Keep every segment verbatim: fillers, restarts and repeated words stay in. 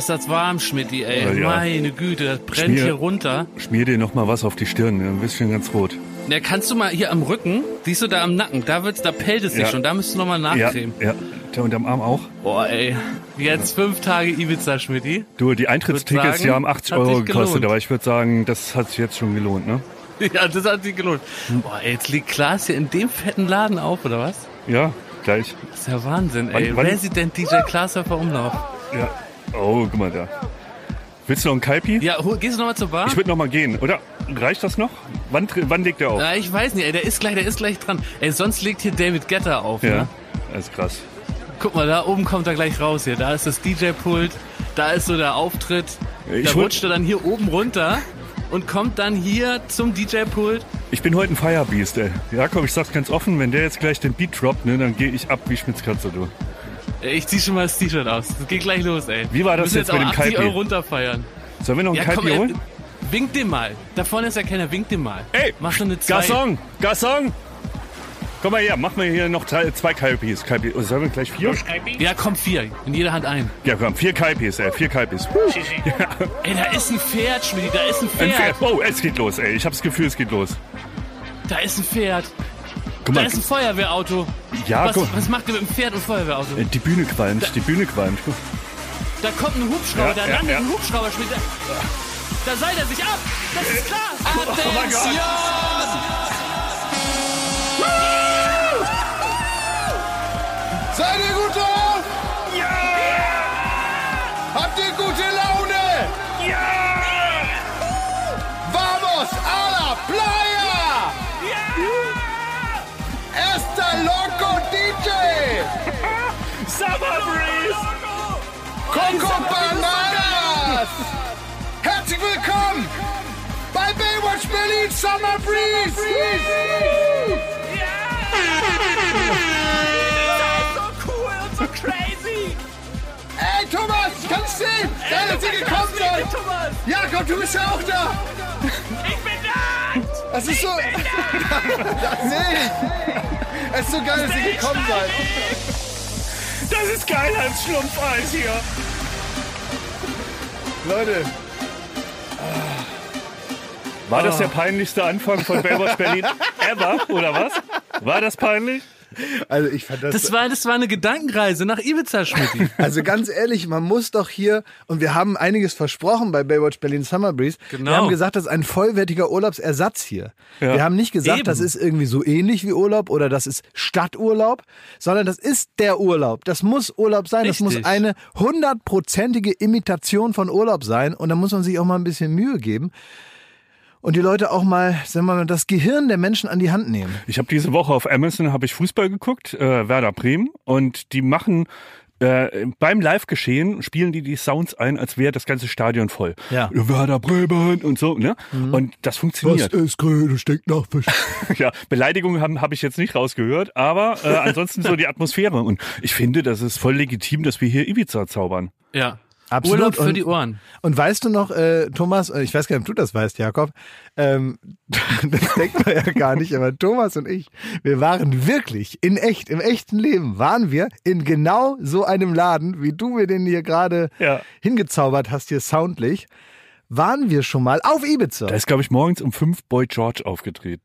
ist das warm, Schmidti, ey. Ja, ja. Meine Güte, das brennt Schmier, hier runter. Schmier dir noch mal was auf die Stirn, ein bisschen ganz rot. Ja, kannst du mal hier am Rücken, siehst du da am Nacken, da wird's, da pellt es sich Ja. schon, da müsstest du noch mal nachcremen. Ja, ja. Der unterm Arm auch. Boah, ey. Jetzt fünf Tage Ibiza, Schmidti. Du, die Eintrittstickets, sagen, die haben achtzig hat Euro sich gekostet, gelohnt. aber ich würde sagen, das hat sich jetzt schon gelohnt, ne? Ja, das hat sich gelohnt. Boah, ey, jetzt liegt Klaas hier in dem fetten Laden auf, oder was? Ja, gleich. Das ist ja Wahnsinn, ey. Wann- wann- Resident D J Klaas auf Umlauf. Ja. Oh, guck mal da. Willst du noch einen Kalpi? Ja, hol- gehst du noch mal zur Bar? Ich würde noch mal gehen, oder? Reicht das noch? Wann, tr- wann legt der auf? Ja, ich weiß nicht, ey, der ist gleich, der ist gleich dran. Ey, sonst legt hier David Guetta auf, Ja, ne? das ist krass. Guck mal, da oben kommt er gleich raus hier. Da ist das D J-Pult, da ist so der Auftritt. Ich Da hol- rutscht er dann hier oben runter und kommt dann hier zum D J-Pult. Ich bin heute ein Firebeast, ey. Jakob, ich sag's ganz offen, wenn der jetzt gleich den Beat droppt, ne, dann gehe ich ab wie Schmitzkatze, du. Ey, Ich zieh schon mal das T-Shirt aus. Das geht gleich los, ey. Wie war das Wir müssen jetzt mit dem auch achtzig Kalpi? Euro runterfeiern. Sollen wir noch einen Ja, Kalpi komm, ey, holen? wink dem mal. Da vorne ist ja keiner, wink dem mal. Ey, Mach schon eine zwei. Garçon, Garçon! Komm mal her, mach mal hier noch drei, zwei Kalpis. Kalpi. Oh, sollen wir gleich vier? Ja, komm, vier. In jeder Hand ein. Ja, komm, vier Kalpis, ey, vier Kalpis. Ey, da ist ein Pferd, Schmiedi, da ist ein Ein Pferd. Pferd. Oh, es geht los, ey. Ich habe das Gefühl, es geht los. Da ist ein Pferd. Guck Da mal, ist ein Feuerwehrauto. ja, Was, guck. was macht ihr mit dem Pferd und Feuerwehrauto? Äh, Die Bühne qualmt, die Bühne qualmt. Da kommt ein Hubschrauber, Ja, da ja, landet ja. ein Hubschrauber, Schmiedi. Da, da seilt er sich ab. Das ist klar. Oh mein Gott. Seid ihr gut drauf? Ja! Habt ihr gute Laune? Ja! Vamos a la playa! Ja! Esta loco D J! Summer Breeze! Coco Bananas! Herzlich willkommen bei Baywatch Berlin Summer Breeze! Ey, Thomas, kannst du sehen? Geil, dass ihr gekommen seid. Jakob, du bist ja auch da. Ich bin da! Das ist so... Das nicht. Es ist so geil, dass ihr gekommen seid. Das ist geil als Schlumpfeis hier. Leute, War das der peinlichste Anfang von Baywatch Berlin ever, oder was? War das peinlich? also ich fand das... Das war, das war eine Gedankenreise nach Ibiza, Schmiedi. Also ganz ehrlich, man muss doch hier, und wir haben einiges versprochen bei Baywatch Berlin Summer Breeze. Genau. Wir haben gesagt, das ist ein vollwertiger Urlaubsersatz hier. Ja. Wir haben nicht gesagt, Eben. das ist irgendwie so ähnlich wie Urlaub oder das ist Stadturlaub, sondern das ist der Urlaub. Das muss Urlaub sein. Das Richtig. muss eine hundertprozentige Imitation von Urlaub sein. Und da muss man sich auch mal ein bisschen Mühe geben. Und die Leute auch mal, sagen wir mal, das Gehirn der Menschen an die Hand nehmen. Ich habe diese Woche auf Amazon habe ich Fußball geguckt, äh, Werder Bremen, und die machen äh, beim Live-Geschehen spielen die die Sounds ein, als wäre das ganze Stadion voll. Ja. Werder Bremen und so, ne? Und das funktioniert. ist grün, stinkt nach Fisch. Ja, Beleidigungen habe hab ich jetzt nicht rausgehört, aber äh, ansonsten so die Atmosphäre. Und ich finde, das ist voll legitim, dass wir hier Ibiza zaubern. Ja. Absolut. Urlaub für Und- die Ohren. Und weißt du noch, äh, Thomas, äh, ich weiß gar nicht, ob du das weißt, Jakob, ähm, das denkt man ja gar nicht, aber Thomas und ich, wir waren wirklich, in echt, im echten Leben, waren wir in genau so einem Laden, wie du mir den hier gerade Ja. hingezaubert hast, hier soundlich, waren wir schon mal auf Ibiza. Da ist, glaube ich, morgens um fünf Boy George aufgetreten.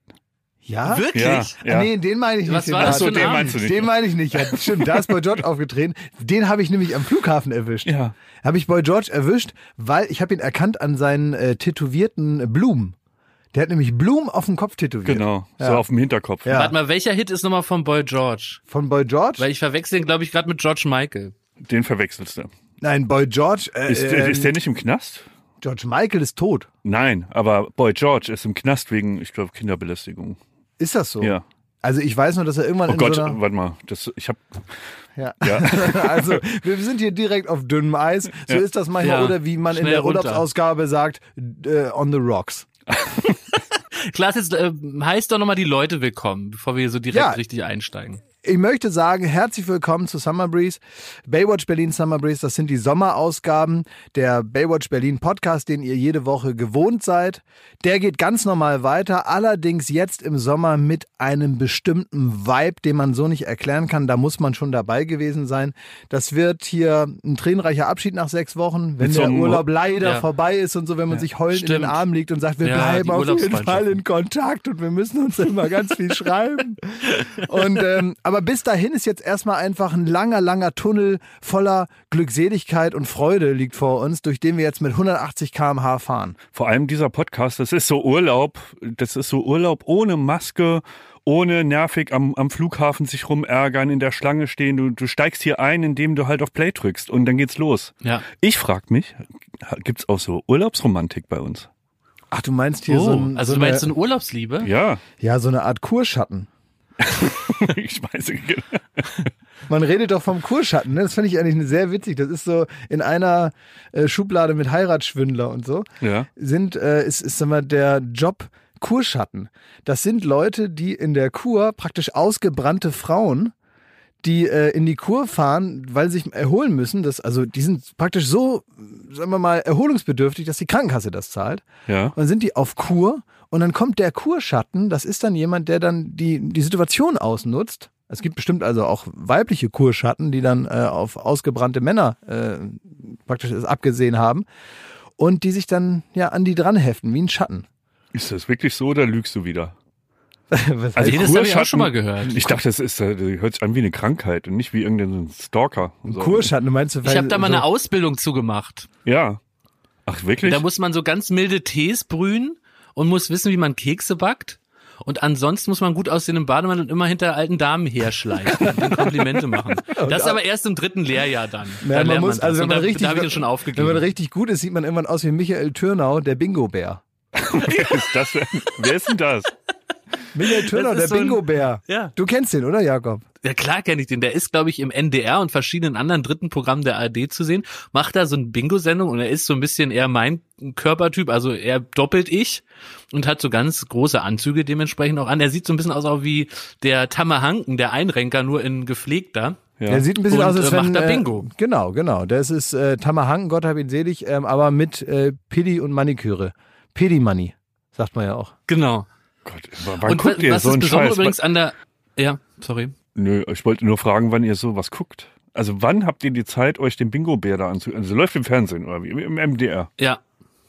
ja? Wirklich? Ja, Ah, ja. nee, den meine ich Was nicht. war den das Laden. für ein den Abend? meinst du nicht. Den meine ich nicht. Ja, stimmt, da ist Boy George aufgetreten. Den habe ich nämlich am Flughafen erwischt. Ja. Habe ich Boy George erwischt, weil ich habe ihn erkannt an seinen äh, tätowierten Blumen. Der hat nämlich Blumen auf dem Kopf tätowiert. Genau, so Ja. auf dem Hinterkopf. Ja. Warte mal, welcher Hit ist nochmal von Boy George? Von Boy George? Weil ich verwechsel ihn, glaube ich, gerade mit George Michael. Den verwechselst du. Nein, Boy George. Äh, Ist, ähm, ist der nicht im Knast? George Michael ist tot. Nein, aber Boy George ist im Knast wegen, ich glaube, Kinderbelästigung. Ist das so? Ja. Also ich weiß nur, dass er irgendwann Oh in Gott, so einer... warte mal. Das, ich hab, Ja. ja. Also wir sind hier direkt auf dünnem Eis. So Ja. ist das manchmal. Ja. Oder wie man in Schnell der runter. Urlaubsausgabe sagt, äh, on the rocks. Klaas, jetzt äh, heißt doch nochmal die Leute willkommen, bevor wir hier so direkt Ja. richtig einsteigen. Ich möchte sagen, herzlich willkommen zu Summer Breeze. Baywatch Berlin Summer Breeze, das sind die Somerausgaben der Baywatch Berlin Podcast, den ihr jede Woche gewohnt seid. Der geht ganz normal weiter, allerdings jetzt im Sommer mit einem bestimmten Vibe, den man so nicht erklären kann. Da muss man schon dabei gewesen sein. Das wird hier ein tränenreicher Abschied nach sechs Wochen, wenn Mit der so einem- Urlaub leider Ja. vorbei ist und so, wenn man Ja, sich heulend in stimmt. den Arm liegt und sagt, wir Ja, bleiben die auf jeden Fall Urlaubsfreundschaft. in Kontakt und wir müssen uns immer ganz viel schreiben. Und ähm, aber bis dahin ist jetzt erstmal einfach ein langer, langer Tunnel voller Glückseligkeit und Freude liegt vor uns, durch den wir jetzt mit hundertachtzig Kilometer pro Stunde fahren. Vor allem dieser Podcast, das ist so Urlaub, das ist so Urlaub ohne Maske, ohne nervig am, am Flughafen sich rumärgern, in der Schlange stehen. Du, du steigst hier ein, indem du halt auf Play drückst und dann geht's los. Ja. Ich frag mich, gibt's auch so Urlaubsromantik bei uns? Ach, du meinst hier Oh, so, ein, also so, du meinst so eine, eine Urlaubsliebe? Ja, ja, so eine Art Kurschatten. ich weiß nicht. Man redet doch vom Kurschatten, ne? Das finde ich eigentlich sehr witzig. Das ist so in einer äh, Schublade mit Heiratsschwindler und so. Ja. Sind, äh, ist, ist sag mal, der Job Kurschatten. Das sind Leute, die in der Kur praktisch ausgebrannte Frauen, die äh, in die Kur fahren, weil sie sich erholen müssen. Das, also die sind praktisch so, sagen wir mal, erholungsbedürftig, dass die Krankenkasse das zahlt. Ja. Und dann sind die auf Kur und dann kommt der Kurschatten, das ist dann jemand, der dann die, die Situation ausnutzt. Es gibt bestimmt also auch weibliche Kurschatten, die dann äh, auf ausgebrannte Männer äh, praktisch es abgesehen haben und die sich dann ja an die dran heften, wie ein Schatten. Ist das wirklich so oder lügst du wieder? Was Also heißt, Nee, das habe ich auch Kurschatten- schon mal gehört. Ich dachte, das ist, äh, das hört sich an wie eine Krankheit und nicht wie irgendein Stalker. So. Kurschatten, du meinst du Ich habe da mal so, eine Ausbildung zugemacht. Ja. Ach, wirklich? Da muss man so ganz milde Tees brühen und muss wissen, wie man Kekse backt. Und ansonsten muss man gut aussehen im Bademantel und immer hinter alten Damen herschleichen und denen Komplimente machen. Das ist aber erst im dritten Lehrjahr dann. Ja, da man lernt muss, man das. also wenn Und man da, richtig, da habe ich das schon wenn aufgegeben. man richtig gut ist, sieht man irgendwann aus wie Michael Türnau, der Bingo-Bär. Wer ist das denn? Wer ist denn das? Michael Türnau, Das der ist so ein- Bingo-Bär. Ja. Du kennst den, oder Jakob? Ja, klar kenne ich den. Der ist, glaube ich, im N D R und verschiedenen anderen dritten Programmen der A R D zu sehen. Macht da so eine Bingo-Sendung und er ist so ein bisschen eher mein Körpertyp, also er doppelt ich und hat so ganz große Anzüge dementsprechend auch an. Er sieht so ein bisschen aus auch wie der Tammerhanken, der Einrenker, nur in gepflegter. Ja. Der sieht ein bisschen Und, aus, als äh, wenn... macht da Bingo. Äh, genau, genau. Das ist äh, Tammerhanken, Gott hab ihn selig, ähm, aber mit äh, Pedi und Maniküre. Pedi-Money, sagt man ja auch. Genau. Gott, wann Und guckt wa- ihr was so ist einen besonders Scheiß? übrigens an der... Ja, sorry. Nö, ich wollte nur fragen, wann ihr sowas guckt. Also wann habt ihr die Zeit, euch den Bingo-Bär da anzugucken? Also läuft im Fernsehen oder wie? Im M D R? Ja,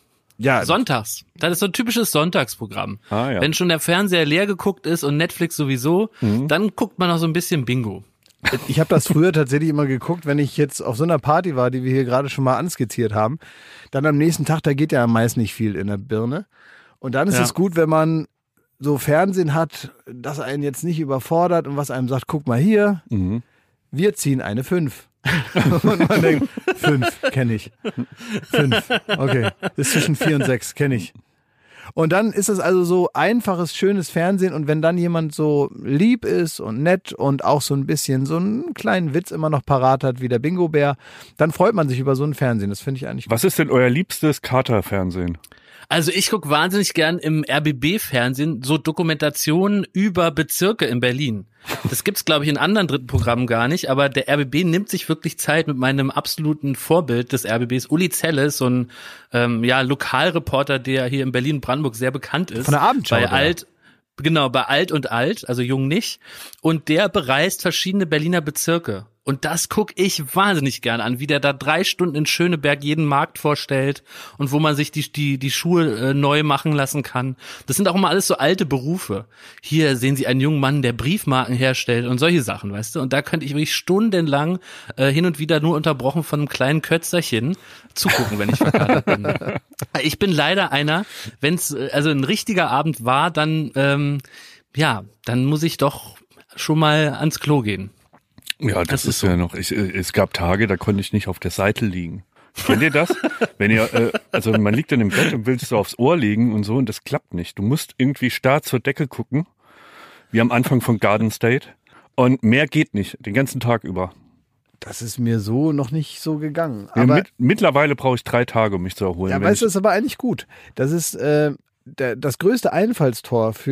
Ja, sonntags. Das ist so ein typisches Sonntagsprogramm. Ah, ja. Wenn schon der Fernseher leer geguckt ist und Netflix sowieso, dann guckt man noch so ein bisschen Bingo. ich habe das früher tatsächlich immer geguckt, wenn ich jetzt auf so einer Party war, die wir hier gerade schon mal anskizziert haben. Dann am nächsten Tag, da geht ja meist nicht viel in der Birne. Und dann ist Ja. es gut, wenn man so Fernsehen hat, das einen jetzt nicht überfordert und was einem sagt, guck mal hier, Mhm. wir ziehen eine fünf. Und man denkt, fünf, kenne ich. Fünf, okay. Ist zwischen vier und sechs, kenne ich. Und dann ist es also so einfaches, schönes Fernsehen und wenn dann jemand so lieb ist und nett und auch so ein bisschen so einen kleinen Witz immer noch parat hat wie der Bingo-Bär, dann freut man sich über so ein Fernsehen. Das finde ich eigentlich gut. Was ist denn euer liebstes Kater-Fernsehen? Also ich gucke wahnsinnig gern im R B B-Fernsehen so Dokumentationen über Bezirke in Berlin. Das gibt's, glaube ich, in anderen dritten Programmen gar nicht, aber der R B B nimmt sich wirklich Zeit mit meinem absoluten Vorbild des R B Bs, Uli Zelle, so ein ähm, ja, Lokalreporter, der hier in Berlin-Brandenburg sehr bekannt ist. Von der Abendschau, Bei oder? Alt, genau, bei Alt und Alt, also Jung nicht. Und der bereist verschiedene Berliner Bezirke. Und das gucke ich wahnsinnig gern an, wie der da drei Stunden in Schöneberg jeden Markt vorstellt und wo man sich die die die Schuhe äh, neu machen lassen kann. Das sind auch immer alles so alte Berufe. Hier sehen Sie einen jungen Mann, der Briefmarken herstellt und solche Sachen, weißt du. Und da könnte ich wirklich stundenlang äh, hin und wieder nur unterbrochen von einem kleinen Kötzerchen zugucken, wenn ich verkatert bin. Ich bin leider einer, wenn es also ein richtiger Abend war, dann ähm, ja, dann muss ich doch schon mal ans Klo gehen. Ja, das, Das ist, ist so. ja noch, ich, es gab Tage, da konnte ich nicht auf der Seite liegen. Kennt ihr das? Wenn ihr, äh, also man liegt dann im Bett und willst so aufs Ohr legen und so und das klappt nicht. Du musst irgendwie starr zur Decke gucken, wie am Anfang von Garden State und mehr geht nicht, den ganzen Tag über. Das ist mir so noch nicht so gegangen. Ja, Aber, mit, mittlerweile brauche ich drei Tage, um mich zu erholen. ja, wenn weißt du, ich, das ist aber eigentlich gut. Das ist äh, der, das größte Einfallstor für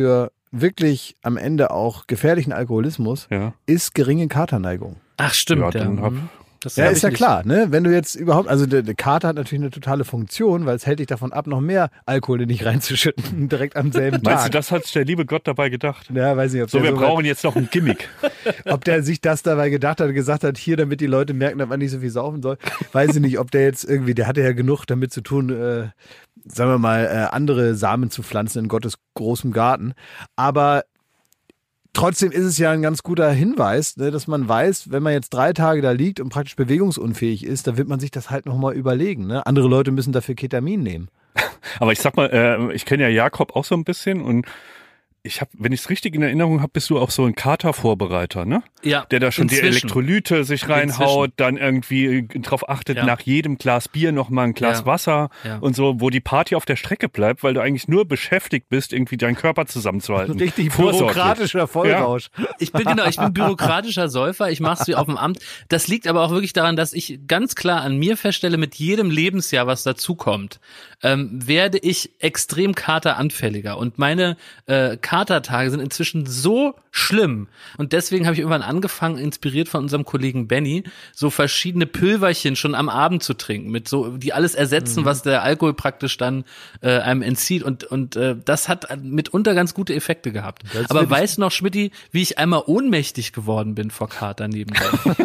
wirklich am Ende auch gefährlichen Alkoholismus, Ja. ist geringe Katerneigung. Ach, stimmt. Ja, dann hab- Das Ja, hab ist ich ja nicht. klar, ne? Wenn du jetzt überhaupt, also der, der Kater hat natürlich eine totale Funktion, weil es hält dich davon ab, noch mehr Alkohol in dich reinzuschütten, direkt am selben Meinst du, Tag. das hat der liebe Gott dabei gedacht? Ja, weiß nicht, ob So, der wir so weit- brauchen jetzt noch ein Gimmick. Ob der sich das dabei gedacht hat, gesagt hat, hier, damit die Leute merken, dass man nicht so viel saufen soll. Weiß ich nicht, ob der jetzt irgendwie, der hatte ja genug damit zu tun, äh, sagen wir mal, äh, andere Samen zu pflanzen in Gottes großem Garten. Aber trotzdem ist es ja ein ganz guter Hinweis, ne, dass man weiß, wenn man jetzt drei Tage da liegt und praktisch bewegungsunfähig ist, dann wird man sich das halt nochmal überlegen. Ne? Andere Leute müssen dafür Ketamin nehmen. Aber ich sag mal, äh, ich kenne ja Jakob auch so ein bisschen und ich habe, wenn ich es richtig in Erinnerung habe, bist du auch so ein Katervorbereiter, ne? Ja, Der da schon die inzwischen. Elektrolyte sich reinhaut, dann irgendwie drauf achtet, Ja. nach jedem Glas Bier noch mal ein Glas Ja. Wasser Ja. und so, wo die Party auf der Strecke bleibt, weil du eigentlich nur beschäftigt bist, irgendwie deinen Körper zusammenzuhalten. Richtig Vorsorglich. bürokratischer Vollrausch. Ich bin genau, ich bin bürokratischer Säufer, ich mach's wie auf dem Amt. Das liegt aber auch wirklich daran, dass ich ganz klar an mir feststelle, mit jedem Lebensjahr, was dazukommt, ähm, werde ich extrem kateranfälliger. Und meine äh, Katertage sind inzwischen so schlimm. Und deswegen habe ich irgendwann angefangen, inspiriert von unserem Kollegen Benny, so verschiedene Pülverchen schon am Abend zu trinken, mit so, die alles ersetzen, mhm. was der Alkohol praktisch dann äh, einem entzieht. Und und äh, das hat mitunter ganz gute Effekte gehabt. Das Aber will ich- weißt du noch, Schmidti, wie ich einmal ohnmächtig geworden bin vor Kater nebenbei?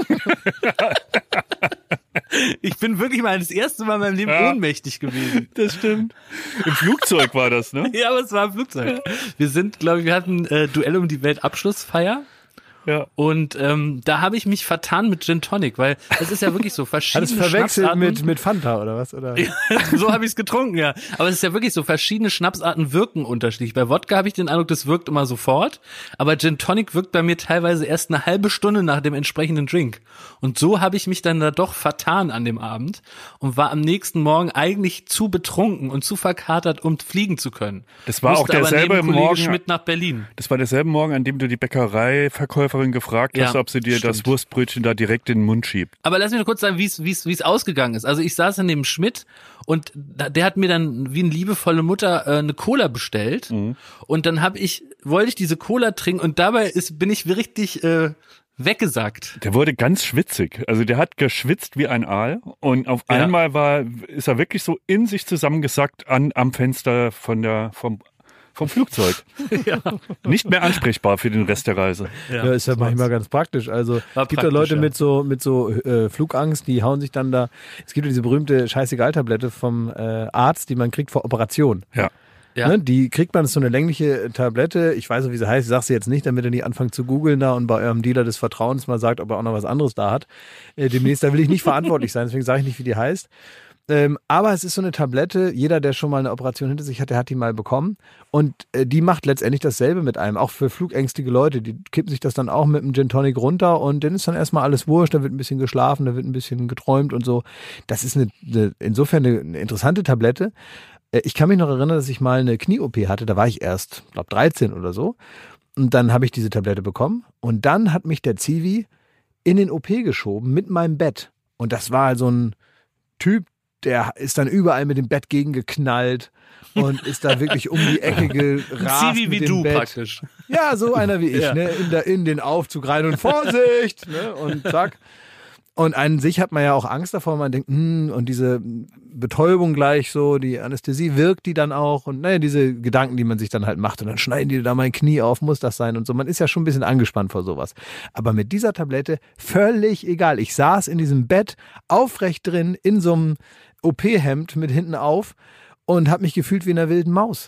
Ich bin wirklich mal das erste Mal in meinem Leben Ja. ohnmächtig gewesen. Das stimmt. Im Flugzeug war das, ne? Ja, aber es war ein Flugzeug. Wir sind, glaube ich, wir hatten äh, Duell um die Welt Abschlussfeier. Ja. Und ähm, da habe ich mich vertan mit Gin Tonic, weil es ist ja wirklich so Hat verschiedene es verwechselt Schnapsarten. mit, mit Fanta oder was? Oder? So habe ich es getrunken, ja. Aber es ist ja wirklich so, verschiedene Schnapsarten wirken unterschiedlich. Bei Wodka habe ich den Eindruck, das wirkt immer sofort. Aber Gin Tonic wirkt bei mir teilweise erst eine halbe Stunde nach dem entsprechenden Drink. Und so habe ich mich dann da doch vertan an dem Abend und war am nächsten Morgen eigentlich zu betrunken und zu verkatert, um fliegen zu können. Das war Musste auch derselbe aber neben Kollege Morgen- Schmidt nach Berlin. Das war derselbe Morgen, an dem du die Bäckereiverkäuferin gefragt hast, Ja, ob sie dir das stimmt. Wurstbrötchen da direkt in den Mund schiebt. Aber lass mich nur kurz sagen, wie es wie es wie es ausgegangen ist. Also ich saß dann neben Schmidt und da- der hat mir dann wie eine liebevolle Mutter äh, eine Cola bestellt Mhm. und dann habe ich wollte ich diese Cola trinken und dabei ist bin ich richtig äh, weggesackt. Der wurde ganz schwitzig. Also der hat geschwitzt wie ein Aal und auf Ja. einmal war, ist er wirklich so in sich zusammengesackt an, am Fenster von der, vom, vom Flugzeug. Ja. Nicht mehr ansprechbar für den Rest der Reise. Ja, ist ja manchmal ganz praktisch. Also War es gibt ja praktisch, Leute ja. mit so mit so äh, Flugangst, die hauen sich dann da. Es gibt ja diese berühmte Scheißegal-Tablette vom äh, Arzt, die man kriegt vor Operation. Ja. Ja. Ne, die kriegt man, das ist so eine längliche Tablette. Ich weiß auch, wie sie heißt. Ich sag sie jetzt nicht, damit ihr nicht anfangt zu googeln da und bei eurem Dealer des Vertrauens mal sagt, ob er auch noch was anderes da hat. Äh, demnächst, da will ich nicht verantwortlich sein, deswegen sage ich nicht, wie die heißt. Ähm, aber es ist so eine Tablette, jeder, der schon mal eine Operation hinter sich hat, der hat die mal bekommen. Und äh, die macht letztendlich dasselbe mit einem, auch für flugängstige Leute. Die kippen sich das dann auch mit einem Gin Tonic runter und dann ist dann erstmal alles wurscht, da wird ein bisschen geschlafen, da wird ein bisschen geträumt und so. Das ist eine, eine insofern eine, eine interessante Tablette. Äh, Ich kann mich noch erinnern, dass ich mal eine Knie-O P hatte, da war ich erst, glaube dreizehn oder so. Und dann habe ich diese Tablette bekommen und dann hat mich der Zivi in den O P geschoben mit meinem Bett. Und das war so ein Typ, der ist dann überall mit dem Bett gegengeknallt und ist da wirklich um die Ecke gerast Zivi mit wie dem du Bett. praktisch. Ja, so einer wie ich, Ja. ne? In, der, in den Aufzug rein und Vorsicht, ne? Und zack. Und an sich hat man ja auch Angst davor, man denkt, hm, und diese Betäubung gleich so, die Anästhesie wirkt die dann auch und naja, diese Gedanken, die man sich dann halt macht und dann schneiden die da mein Knie auf, muss das sein und so. Man ist ja schon ein bisschen angespannt vor sowas. Aber mit dieser Tablette völlig egal. Ich saß in diesem Bett aufrecht drin, in so einem O P-Hemd mit hinten auf und habe mich gefühlt wie in einer wilden Maus.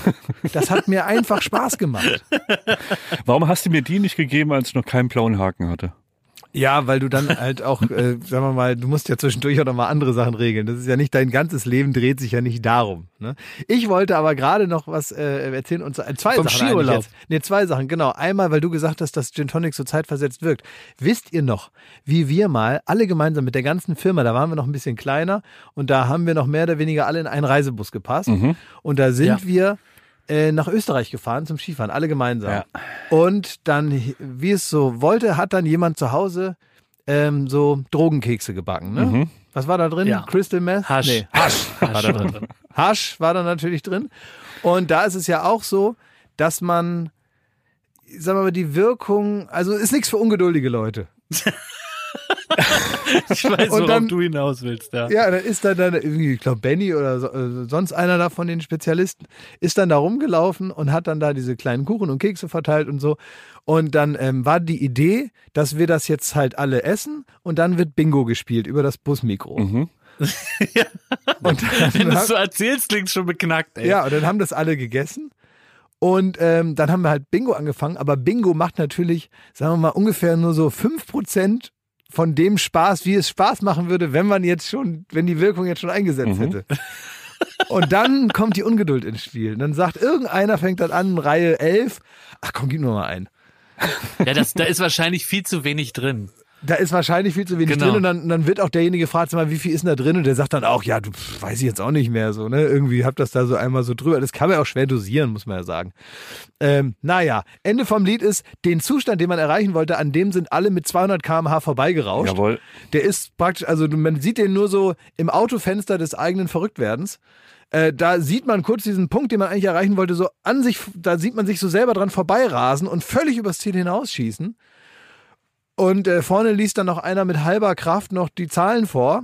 Das hat mir einfach Spaß gemacht. Warum hast du mir die nicht gegeben, als ich noch keinen blauen Haken hatte? Ja, weil du dann halt auch, äh, sagen wir mal, du musst ja zwischendurch auch noch mal andere Sachen regeln. Das ist ja nicht, dein ganzes Leben dreht sich ja nicht darum. Ne? Ich wollte aber gerade noch was äh, erzählen und äh, zwei Vom Sachen Skiurlaub. eigentlich jetzt. Nee, zwei Sachen, genau. Einmal, weil du gesagt hast, dass Gin Tonic so zeitversetzt wirkt. Wisst ihr noch, wie wir mal alle gemeinsam mit der ganzen Firma, da waren wir noch ein bisschen kleiner und da haben wir noch mehr oder weniger alle in einen Reisebus gepasst Mhm. und da sind Ja. wir äh, nach Österreich gefahren zum Skifahren, alle gemeinsam. Ja. Und dann, wie es so wollte, hat dann jemand zu Hause ähm, so Drogenkekse gebacken. Ne? Mhm. Was war da drin? Ja. Crystal Meth? Hasch. Nee, Hasch war da drin. Hasch war da natürlich drin. Und da ist es ja auch so, dass man sagen wir mal, die Wirkung, also ist nichts für ungeduldige Leute. Ich weiß, Und worauf dann- du hinaus willst, ja. Ja, dann ist dann, dann irgendwie, ich glaube, Benny oder so, äh, sonst einer da von den Spezialisten, ist dann da rumgelaufen und hat dann da diese kleinen Kuchen und Kekse verteilt und so. Und dann ähm, war die Idee, dass wir das jetzt halt alle essen und dann wird Bingo gespielt über das Busmikro. Mhm. Und dann, Wenn du es haben- so erzählst, klingt schon beknackt, ey. ja, und dann haben das alle gegessen. Und ähm, dann haben wir halt Bingo angefangen. Aber Bingo macht natürlich, sagen wir mal, ungefähr nur so fünf Prozent von dem Spaß, wie es Spaß machen würde, wenn man jetzt schon, wenn die Wirkung jetzt schon eingesetzt Mhm. hätte. Und dann kommt die Ungeduld ins Spiel. Und dann sagt irgendeiner, fängt dann an, Reihe elf, ach komm, gib nur mal ein. Ja, das, da ist wahrscheinlich viel zu wenig drin. Da ist wahrscheinlich viel zu wenig Genau. drin und dann, dann wird auch derjenige gefragt, sag mal, wie viel ist denn da drin? Und der sagt dann auch, ja, du, pf, weiß ich jetzt auch nicht mehr so, ne? Irgendwie hab das da so einmal so drüber. Das kann man auch schwer dosieren, muss man ja sagen. Ähm, naja, Ende vom Lied ist, den Zustand, den man erreichen wollte, an dem sind alle mit zweihundert Kilometer pro Stunde vorbeigerauscht. Jawohl. Der ist praktisch, also man sieht den nur so im Autofenster des eigenen Verrücktwerdens. Äh, da sieht man kurz diesen Punkt, den man eigentlich erreichen wollte, so an sich, da sieht man sich so selber dran vorbeirasen und völlig übers Ziel hinausschießen. Und äh, vorne liest dann noch einer mit halber Kraft noch die Zahlen vor.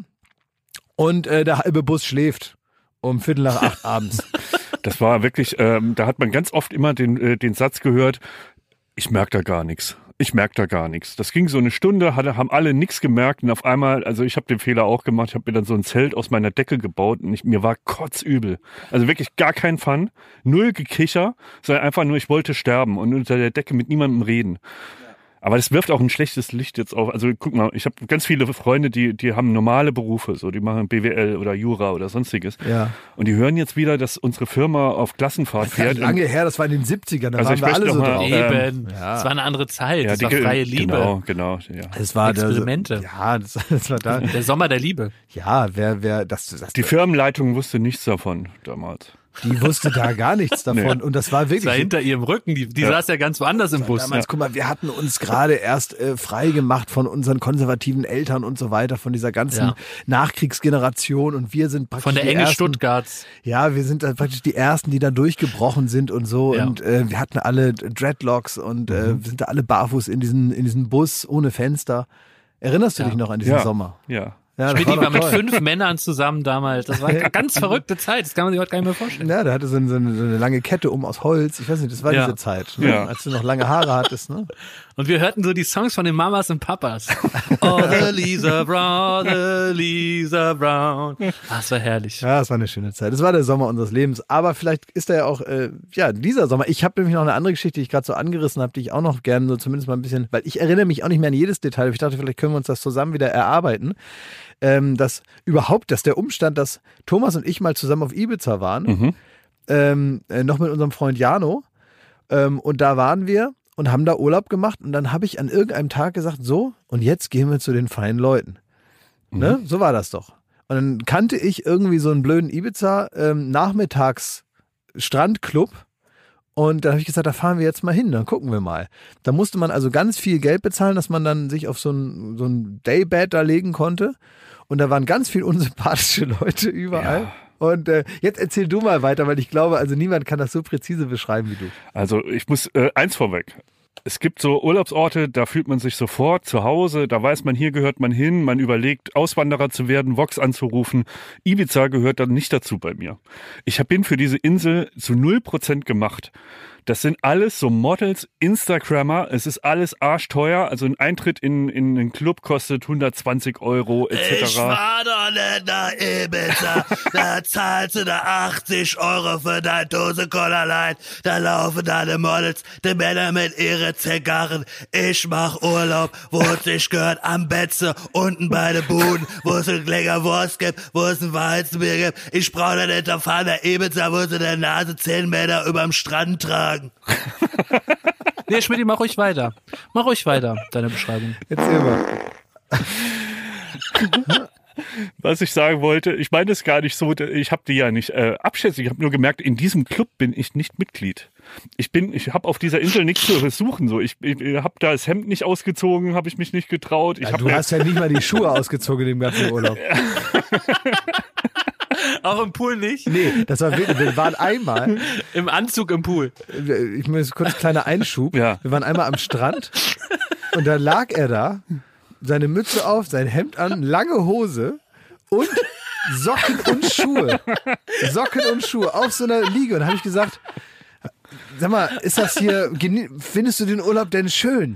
Und äh, der halbe Bus schläft um Viertel nach acht abends. Das war wirklich, ähm, da hat man ganz oft immer den, äh, den Satz gehört, ich merke da gar nichts. Ich merke da gar nichts. Das ging so eine Stunde, hatte, haben alle nichts gemerkt und auf einmal, also ich habe den Fehler auch gemacht, ich habe mir dann so ein Zelt aus meiner Decke gebaut und ich, mir war kotzübel. Also wirklich gar kein Fun, null Gekicher, sondern einfach nur, ich wollte sterben und unter der Decke mit niemandem reden. Aber das wirft auch ein schlechtes Licht jetzt auf. Also guck mal, ich habe ganz viele Freunde, die die haben normale Berufe, so die machen B W L oder Jura oder sonstiges. Ja. Und die hören jetzt wieder, dass unsere Firma auf Klassenfahrt Das ist ja fährt. lange her, das war in den siebzigern, da Also waren ich wir möchte alle so noch mal- drauf. Ähm, Eben. ja. Es war eine andere Zeit. Ja, Es war die- freie Liebe. Genau, genau. Ja. Es war der- Experimente. Ja, das, das war da. Der Sommer der Liebe. Ja, wer, wer, das, das Die Firmenleitung wusste nichts davon damals. die wusste da gar nichts davon. Nee. Und das war Das war wirklich. hinter ihrem Rücken. Die, die Ja. saß ja ganz woanders im Bus. Damals, guck mal, wir hatten uns gerade erst äh, frei gemacht von unseren konservativen Eltern und so weiter, von dieser ganzen Ja. Nachkriegsgeneration und wir sind praktisch Von der die Enge ersten, Stuttgarts. Ja, wir sind äh, praktisch die Ersten, die da durchgebrochen sind und so Ja. und äh, wir hatten alle Dreadlocks und äh, wir sind da alle barfuß in diesen, in diesen Bus ohne Fenster. Erinnerst du Ja. dich noch an diesen Ja. Sommer? Ja. Ja, das Schmidt war doch mit toll. fünf Männern zusammen damals. Das war eine ganz verrückte Zeit. Das kann man sich heute gar nicht mehr vorstellen. Ja, der hatte so eine, so eine so eine lange Kette um aus Holz. Ich weiß nicht, das war Ja. diese Zeit, ne? Ja. Als du noch lange Haare hattest. Ne? Und wir hörten so die Songs von den Mamas und Papas. Oh, the Lisa Brown, the Lisa Brown. Ah, das war herrlich. Ja, es war eine schöne Zeit. Es war der Sommer unseres Lebens. Aber vielleicht ist da ja auch, äh, ja, dieser Sommer. Ich habe nämlich noch eine andere Geschichte, die ich gerade so angerissen habe, die ich auch noch gerne so zumindest mal ein bisschen, weil ich erinnere mich auch nicht mehr an jedes Detail. Aber ich dachte, vielleicht können wir uns das zusammen wieder erarbeiten. Ähm, dass überhaupt, dass der Umstand, dass Thomas und ich mal zusammen auf Ibiza waren, Mhm. ähm, äh, noch mit unserem Freund Jano. Ähm, und da waren wir und haben da Urlaub gemacht. Und dann habe ich an irgendeinem Tag gesagt, so, und jetzt gehen wir zu den feinen Leuten. Ne? So war das doch. Und dann kannte ich irgendwie so einen blöden Ibiza ähm, nachmittags Strandclub. Und dann habe ich gesagt, da fahren wir jetzt mal hin, dann gucken wir mal. Da musste man also ganz viel Geld bezahlen, dass man dann sich auf so ein, so ein Daybed da legen konnte. Und da waren ganz viel unsympathische Leute überall. Ja. Und äh, jetzt erzähl du mal weiter, weil ich glaube, also niemand kann das so präzise beschreiben wie du. Also ich muss äh, eins vorweg. Es gibt so Urlaubsorte, da fühlt man sich sofort zu Hause, da weiß man, hier gehört man hin, man überlegt, Auswanderer zu werden, Vox anzurufen. Ibiza gehört dann nicht dazu bei mir. Ich bin für diese Insel zu null Prozent gemacht. Das sind alles so Models, Instagrammer, es ist alles arschteuer, also ein Eintritt in, in einen Club kostet hundertzwanzig Euro et cetera. Ich fahr doch nicht nach Ibiza, da zahlst du da achtzig Euro für dein Dose Cola Light, da laufen deine Models, die Männer mit ihren Zigarren. Ich mach Urlaub, wo es sich gehört, am Betze, unten bei den Buden, wo es ein lecker Wurst gibt, wo es ein Weizenbier gibt. Ich brauch da nicht auf der Ibiza, wo sie der Nase zehn Meter überm Strand tragen. Nee, Schmidt, mach ruhig weiter. Mach ruhig weiter, deine Beschreibung. Erzähl mal. Was ich sagen wollte, ich meine es gar nicht so, ich habe die ja nicht äh, abschätzig, ich habe nur gemerkt, in diesem Club bin ich nicht Mitglied. Ich bin, ich habe auf dieser Insel nichts zu versuchen. So, ich, ich habe da das Hemd nicht ausgezogen, habe ich mich nicht getraut. Ich Ja, hab du mir- hast ja nicht mal die Schuhe ausgezogen im ganzen Urlaub. Auch im Pool nicht? Nee, das war wirklich, wir waren einmal, Im Anzug im Pool. ich muss kurz kleiner Einschub, Ja. wir waren einmal am Strand und da lag er da, seine Mütze auf, sein Hemd an, lange Hose und Socken und Schuhe. Socken und Schuhe auf so einer Liege. Und da habe ich gesagt, sag mal, ist das hier, genie- findest du den Urlaub denn schön?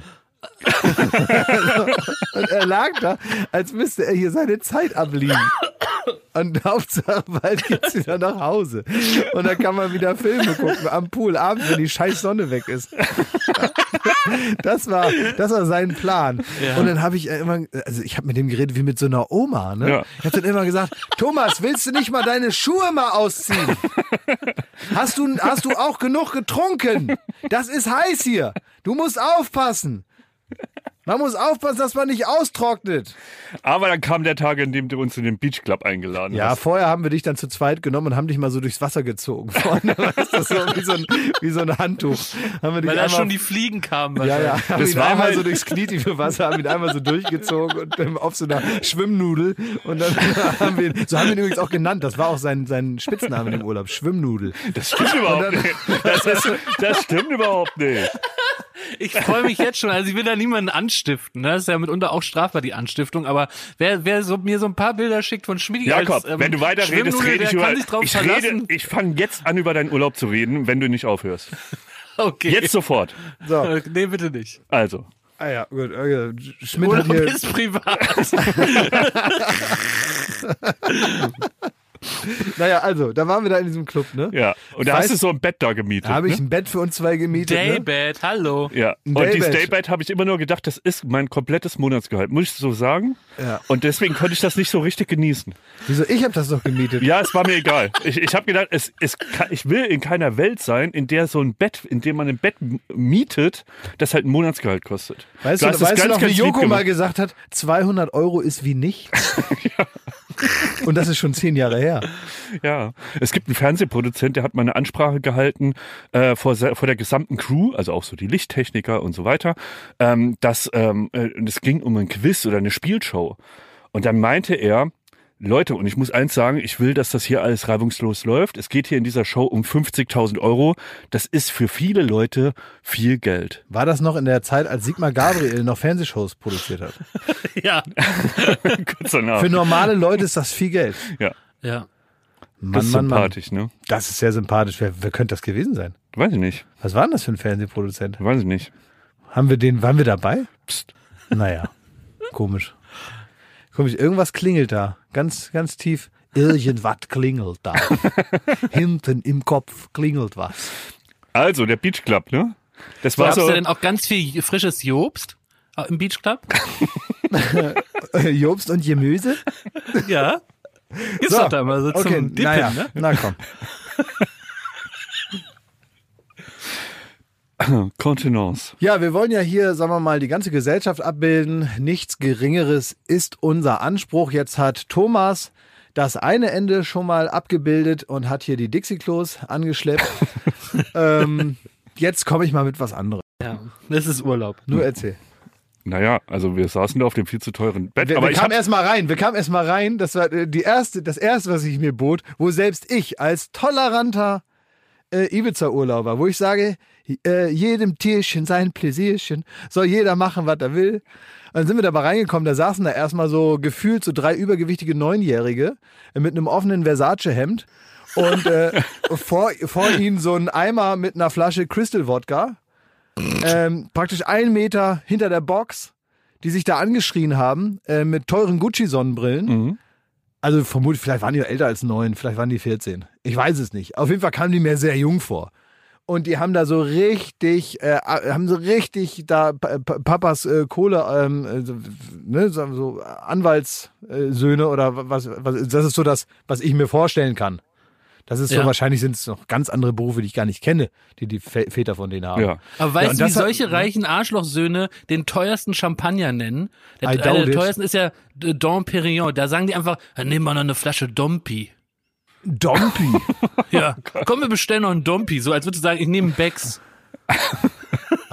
Und er lag da, als müsste er hier seine Zeit abliegen. Und Hauptsache, bald geht's wieder nach Hause. Und dann kann man wieder Filme gucken am Pool, abends, wenn die scheiß Sonne weg ist. Das war, das war sein Plan. Ja. Und dann habe ich immer, also ich habe mit dem geredet wie mit so einer Oma, ne? Ja. Ich habe dann immer gesagt, Thomas, willst du nicht mal deine Schuhe mal ausziehen? Hast du, hast du auch genug getrunken? Das ist heiß hier. Du musst aufpassen. Man muss aufpassen, dass man nicht austrocknet. Aber dann kam der Tag, an dem du uns in den Beach Club eingeladen Ja, hast. vorher haben wir dich dann zu zweit genommen und haben dich mal so durchs Wasser gezogen. Vorne, weißt du, so wie so ein, wie so ein Handtuch. Haben wir dich Weil da einmal, schon die Fliegen kamen. ja, ja, haben Das ihn war einmal halt- so durchs knietiefe Wasser, haben ihn einmal so durchgezogen und ähm, auf so einer Schwimmnudel. Und dann haben wir ihn, so haben wir ihn übrigens auch genannt. Das war auch sein, sein Spitzname im Urlaub, Schwimmnudel. Das stimmt überhaupt dann- nicht. Das, ist, das stimmt überhaupt nicht. Ich freue mich jetzt schon. Also ich will da niemanden anstiften. Ne? Das ist ja mitunter auch strafbar, die Anstiftung. Aber wer, wer so, mir so ein paar Bilder schickt von Schmidi Jakob, als ähm, wenn du weiter redest, Schwimmnudel, rede ich der über... kann sich drauf Ich, verlassen. rede, ich fange jetzt an, über deinen Urlaub zu reden, wenn du nicht aufhörst. Okay. Jetzt sofort. So. Äh, Nee, bitte nicht. Also. Ah ja, gut. Okay. Schmidt hat Urlaub hier, ist privat. naja, also, da waren wir da in diesem Club, ne? Ja. Und da Ich hast weiß- du so ein Bett da gemietet. Da habe ich ne? ein Bett für uns zwei gemietet. Ne? Daybed, hallo. Ja. Ein Und dieses Daybed. Daybed habe ich immer nur gedacht, das ist mein komplettes Monatsgehalt. Muss ich so sagen? Ja. Und deswegen konnte ich das nicht so richtig genießen. Wieso? Ich habe das doch gemietet. Ja, es war mir egal. Ich, ich habe gedacht, es, es kann, ich will in keiner Welt sein, in der so ein Bett, in dem man ein Bett m- mietet, das halt ein Monatsgehalt kostet. Weißt du, hast es weißt du noch, wie lieb Joko mal gemacht. gesagt hat, zweihundert Euro ist wie nichts? Und das ist schon zehn Jahre her. Ja, es gibt einen Fernsehproduzent, der hat mal eine Ansprache gehalten äh, vor, se- vor der gesamten Crew, also auch so die Lichttechniker und so weiter, ähm, dass ähm, äh, es ging um ein Quiz oder eine Spielshow. Und dann meinte er, Leute, und ich muss eins sagen, ich will, dass das hier alles reibungslos läuft. Es geht hier in dieser Show um fünfzigtausend Euro. Das ist für viele Leute viel Geld. War das noch in der Zeit, als Sigmar Gabriel noch Fernsehshows produziert hat? Ja. Kurz danach. Für normale Leute ist das viel Geld. Ja, Ja. Mann, das ist Mann, Mann. sympathisch, ne? Das ist sehr sympathisch. Wer, wer könnte das gewesen sein? Weiß ich nicht, Was war denn das für ein Fernsehproduzent? weiß ich nicht. Haben wir den, waren wir dabei? Psst. Naja, komisch. Komisch, irgendwas klingelt da. Ganz, ganz tief. Irgendwas klingelt da. Hinten im Kopf klingelt was. Also, der Beach Club, ne? Das war Gab's so... da denn auch ganz viel frisches Jobst äh, im Beach Club? Äh, Jobst und Gemüse? Ja. Gibt's doch da mal so zum okay, Dippen, naja, ne? na komm. Kontenance. Ja, wir wollen ja hier, sagen wir mal, die ganze Gesellschaft abbilden. Nichts Geringeres ist unser Anspruch. Jetzt hat Thomas das eine Ende schon mal abgebildet und hat hier die Dixie-Klos angeschleppt. ähm, jetzt komme ich mal mit was anderem. Ja. Das ist Urlaub. Nur erzähl. Naja, also wir saßen da auf dem viel zu teuren Bett. Wir, aber wir ich kamen hab, erst mal rein. Wir kamen erst mal rein. Das war äh, die erste, das erste, was ich mir bot, wo selbst ich als toleranter äh, Ibiza-Urlauber, wo ich sage, äh, jedem Tierchen sein Pläsierchen, soll jeder machen, was er will. Und dann sind wir da mal reingekommen, da saßen da erstmal so gefühlt so drei übergewichtige Neunjährige äh, mit einem offenen Versace-Hemd und äh, vor, vor ihnen so ein Eimer mit einer Flasche Crystal Wodka. Ähm, praktisch einen Meter hinter der Box, die sich da angeschrien haben, äh, mit teuren Gucci-Sonnenbrillen. Mhm. Also vermutlich, vielleicht waren die älter als neun, vielleicht waren die vierzehn. Ich weiß es nicht. Auf jeden Fall kamen die mir sehr jung vor. Und die haben da so richtig, äh, haben so richtig da Pa- Pa- Papas äh, Kohle, ähm, äh, so, ne, so, so Anwaltssöhne oder was, was, das ist so das, was ich mir vorstellen kann. Das ist so, Ja. wahrscheinlich sind es noch ganz andere Berufe, die ich gar nicht kenne, die die Vä- Väter von denen haben. Ja. Aber Ja, weißt und du, wie das hat- solche reichen Arschlochsöhne den teuersten Champagner nennen? Der, I äh, doubt der it. teuersten ist ja äh, Dom Perignon. Da sagen die einfach, "Ja, nimm mal noch eine Flasche Dompi. Dompi. Ja, komm, wir bestellen noch einen Dompi. So als würdest du sagen, ich nehme einen Becks.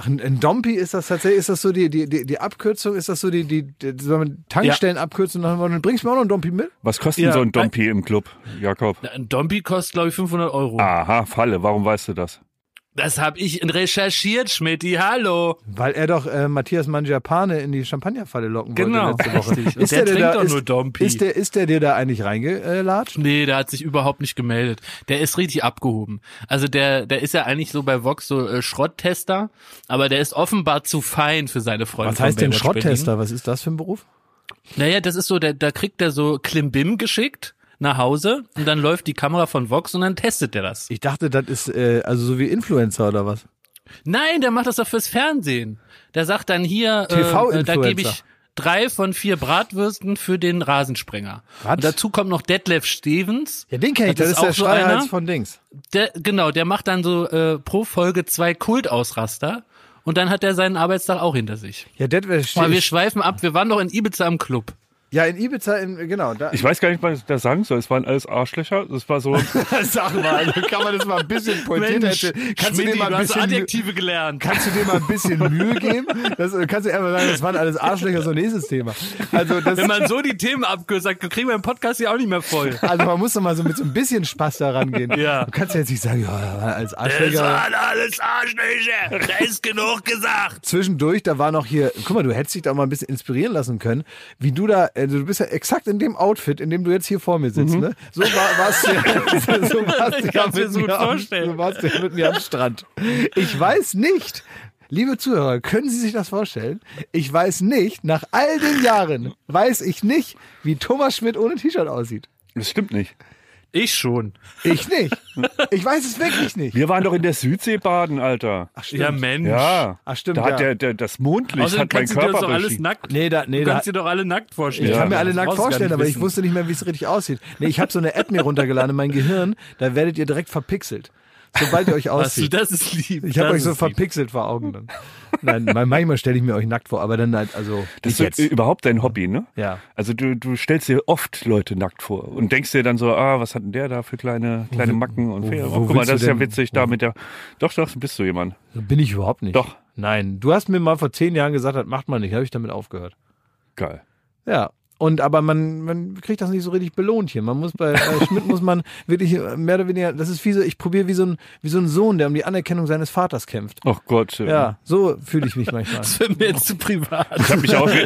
Ach, ein, ein Dompi ist das tatsächlich, ist das so die, die, die, die Abkürzung, ist das so die, die, die, die Tankstellenabkürzung? Ja. Dann bringst du mir auch noch einen Dompi mit? Was kostet Ja, so ein Dompi im Club, Jakob? Ein Dompi kostet, glaube ich, fünfhundert Euro. Aha, Falle, warum weißt du das? Das habe ich recherchiert, Schmidti, hallo. Weil er doch äh, Matthias Mangiapane in die Champagnerfalle locken Genau, wollte letzte Woche. richtig. Und Ist der der, trinkt da, doch ist, nur Dompi. Ist der, ist der dir da eigentlich reingelatscht? Nee, der hat sich überhaupt nicht gemeldet. Der ist richtig abgehoben. Also der, der ist ja eigentlich so bei Vox so äh, Schrotttester, aber der ist offenbar zu fein für seine Freunde. Was heißt denn Baywatch Schrotttester? Was ist das für ein Beruf? Berlin. Naja, das ist so, der, da kriegt der so Klimbim geschickt nach Hause und dann läuft die Kamera von Vox und dann testet der das. Ich dachte, das ist äh, also so wie Influencer oder was? Nein, der macht das doch fürs Fernsehen. Der sagt dann hier, äh, T V-Influencer. da gebe ich drei von vier Bratwürsten für den Rasensprenger. Was? Und dazu kommt noch Detlef Stevens. Ja, den kenne ich, das, ist auch der so Schreihals einer. von Dings. Der, genau, der macht dann so äh, pro Folge zwei Kultausraster und dann hat er seinen Arbeitstag auch hinter sich. Ja, das wäre Aber wir schweifen ab, wir waren doch in Ibiza am Club. Ja, in Ibiza, in, genau. Da, Ich weiß gar nicht, was ich da sagen soll. Es waren alles Arschlöcher. Das war so. Sag mal, also kann man das mal ein bisschen pointiert erzählen? Kannst du dir Schmidti, mal ein du hast bisschen, Mühe- Adjektive gelernt. kannst du dir mal ein bisschen Mühe geben? Das, kannst du einfach sagen, das waren alles Arschlöcher, so nächstes Thema. Also, das, Wenn man so die Themen abkürzt, dann kriegen wir den Podcast ja auch nicht mehr voll. also man muss doch mal so mit so ein bisschen Spaß da rangehen. Ja. Du kannst ja jetzt nicht sagen, ja, als Es Arschlöcher. waren alles Arschlöcher. Da ist genug gesagt. Zwischendurch, da war noch hier, guck mal, du hättest dich da mal ein bisschen inspirieren lassen können, wie du da, also du bist ja exakt in dem Outfit, in dem du jetzt hier vor mir sitzt, ne? So war, warst du ja, so warst du Ich ja kann's mir mit so mir gut am, vorstellen. so warst du ja mit mir am Strand. Ich weiß nicht, liebe Zuhörer, können Sie sich das vorstellen? Ich weiß nicht, nach all den Jahren weiß ich nicht, wie Thomas Schmidt ohne T-Shirt aussieht. Das stimmt nicht. Ich schon. Ich nicht. Ich weiß es wirklich nicht. Wir waren doch in der Südsee baden, Alter. Ach, stimmt. Ja, Mensch. Ja. Ach, stimmt, Da hat ja. der, der, das Mondlicht Außerdem hat meinen kannst du dir das Körper doch alles beschienen. nackt. Nee, da, nee, Du da, kannst dir doch alle nackt vorstellen. ich kann mir Ja, alle das nackt brauchst du gar vorstellen, nicht aber ich wissen. wusste nicht mehr, wie es richtig aussieht. Nee, ich habe so eine App mir runtergeladen in mein Gehirn, da werdet ihr direkt verpixelt. Sobald ihr euch Hast du, aussieht. das ist lieb. Ich habe das euch so ist lieb. verpixelt vor Augen dann. Nein, mal- manchmal stelle ich mir euch nackt vor, aber dann halt, also Das nicht ist jetzt. überhaupt dein Hobby, ne? Ja. Also du, du stellst dir oft Leute nackt vor und denkst dir dann so, ah, was hat denn der da für kleine, kleine Macken und wo- Fehler. wo Oh, guck mal, willst das du ist ja denn- witzig da mit der. Doch, doch, bist du jemand. So bin ich überhaupt nicht. Doch. Nein, du hast mir mal vor zehn Jahren gesagt, das macht man nicht. Habe ich damit aufgehört. Geil. Ja. Und aber man, man kriegt das nicht so richtig belohnt hier. Man muss bei äh, Schmidt muss man wirklich äh, mehr oder weniger, das ist wie so, ich probiere wie so ein wie so ein Sohn, der um die Anerkennung seines Vaters kämpft. Ach Gott. äh, Ja, so fühle ich mich manchmal. Das wird mir jetzt zu privat. Ich habe mich auch, wie-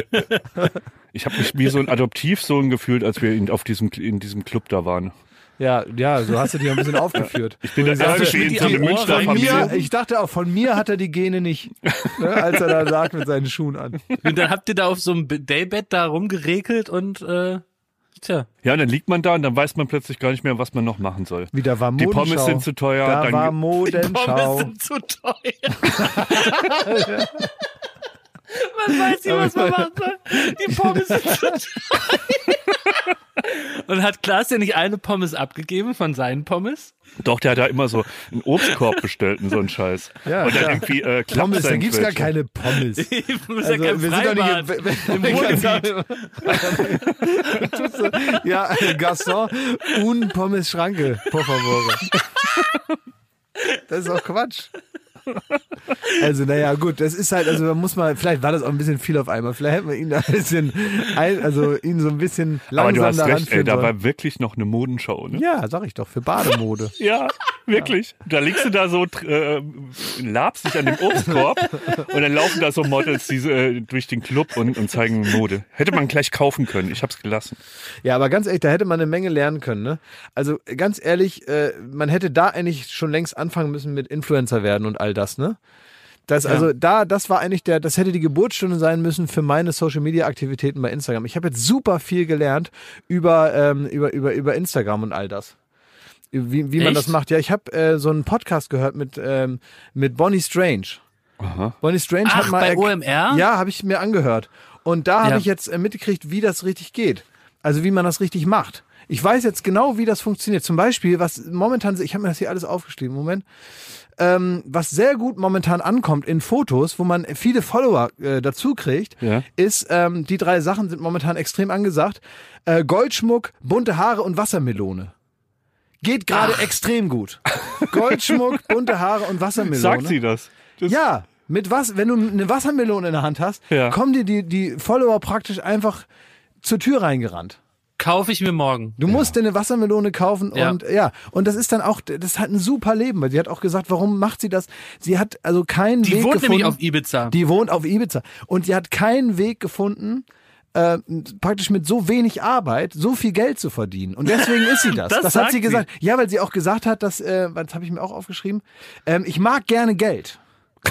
ich habe mich wie so ein Adoptivsohn gefühlt, als wir in, auf diesem, in diesem Club da waren. Ja, ja, so hast du dich ein bisschen aufgeführt. Ich bin der sagst, Erste in die so eine am Ohr Von Münsterfamilie. mir, ich dachte auch, von mir hat er die Gene nicht, ne, als er da lag mit seinen Schuhen an. Und dann habt ihr da auf so einem Daybett da rumgerekelt und äh, tja. Ja, dann liegt man da und dann weiß man plötzlich gar nicht mehr, was man noch machen soll. Wieder war Die Modenschau. Pommes sind zu teuer. Da dann war Pommes Modenschau. sind zu teuer. Man weiß nicht, was man machen soll. Die Pommes sind zu teuer. Und hat Klaas ja nicht eine Pommes abgegeben von seinen Pommes? Doch, der hat da immer so einen Obstkorb bestellt und so einen Scheiß. Ja, und dann ja. irgendwie äh, Pommes, da gibt's gar Klappsandwich. keine Pommes. Ich muss Also, ja kein wir sind doch Freibad nicht im Ruhrgebiet. Ja, Gaston, un Pommes Schranke, por favor. Das ist auch Quatsch. Also, naja, gut, das ist halt, also man muss mal, vielleicht war das auch ein bisschen viel auf einmal. Vielleicht hätten wir ihn da ein bisschen, ein, also ihn so ein bisschen Aber du langsam hast daran recht, ey, führen da sollen. war wirklich noch eine Modenschau, ne? Ja, sag ich doch, für Bademode. Ja, wirklich. Da liegst du da so, äh, labst dich an dem Obstkorb und dann laufen da so Models diese, äh, durch den Club und, und zeigen Mode. Hätte man gleich kaufen können, ich hab's gelassen. Ja, aber ganz ehrlich, da hätte man eine Menge lernen können, ne? Also ganz ehrlich, äh, man hätte da eigentlich schon längst anfangen müssen mit Influencer werden und all das, ne? Das, also da, das war eigentlich der, das hätte die Geburtsstunde sein müssen für meine Social Media Aktivitäten bei Instagram. Ich habe jetzt super viel gelernt über, ähm, über, über, über Instagram und all das. Wie, wie man Echt? das macht. Ja, ich habe äh, so einen Podcast gehört mit, ähm, mit Bonnie Strange. Aha. Bonnie Strange hat Ach, mal bei erk- O M R? Ja, habe ich mir angehört. Und da habe Ja. ich jetzt äh, mitgekriegt, wie das richtig geht. Also wie man das richtig macht. Ich weiß jetzt genau, wie das funktioniert. Zum Beispiel, was momentan, ich habe mir das hier alles aufgeschrieben, Moment. Ähm, was sehr gut momentan ankommt in Fotos, wo man viele Follower äh, dazu kriegt, Ja. ist, ähm, die drei Sachen sind momentan extrem angesagt. Äh, Goldschmuck, bunte Haare und Wassermelone. Geht gerade extrem gut. Goldschmuck, bunte Haare und Wassermelone. Sagt sie das? das Ja, Mit was, wenn du eine Wassermelone in der Hand hast, Ja. kommen dir die, die Follower praktisch einfach zur Tür reingerannt. Kaufe ich mir morgen. Du musst dir eine Wassermelone kaufen Ja. und ja, und das ist dann auch, das ist halt ein super Leben, weil sie hat auch gesagt, warum macht sie das? Sie hat also keinen Die Weg wohnt gefunden. nämlich auf Ibiza. Die wohnt auf Ibiza und sie hat keinen Weg gefunden, äh, praktisch mit so wenig Arbeit so viel Geld zu verdienen. Und deswegen ist sie das. Das das sagt hat sie sie. gesagt. Ja, weil sie auch gesagt hat, dass, äh, das habe ich mir auch aufgeschrieben, ähm, ich mag gerne Geld.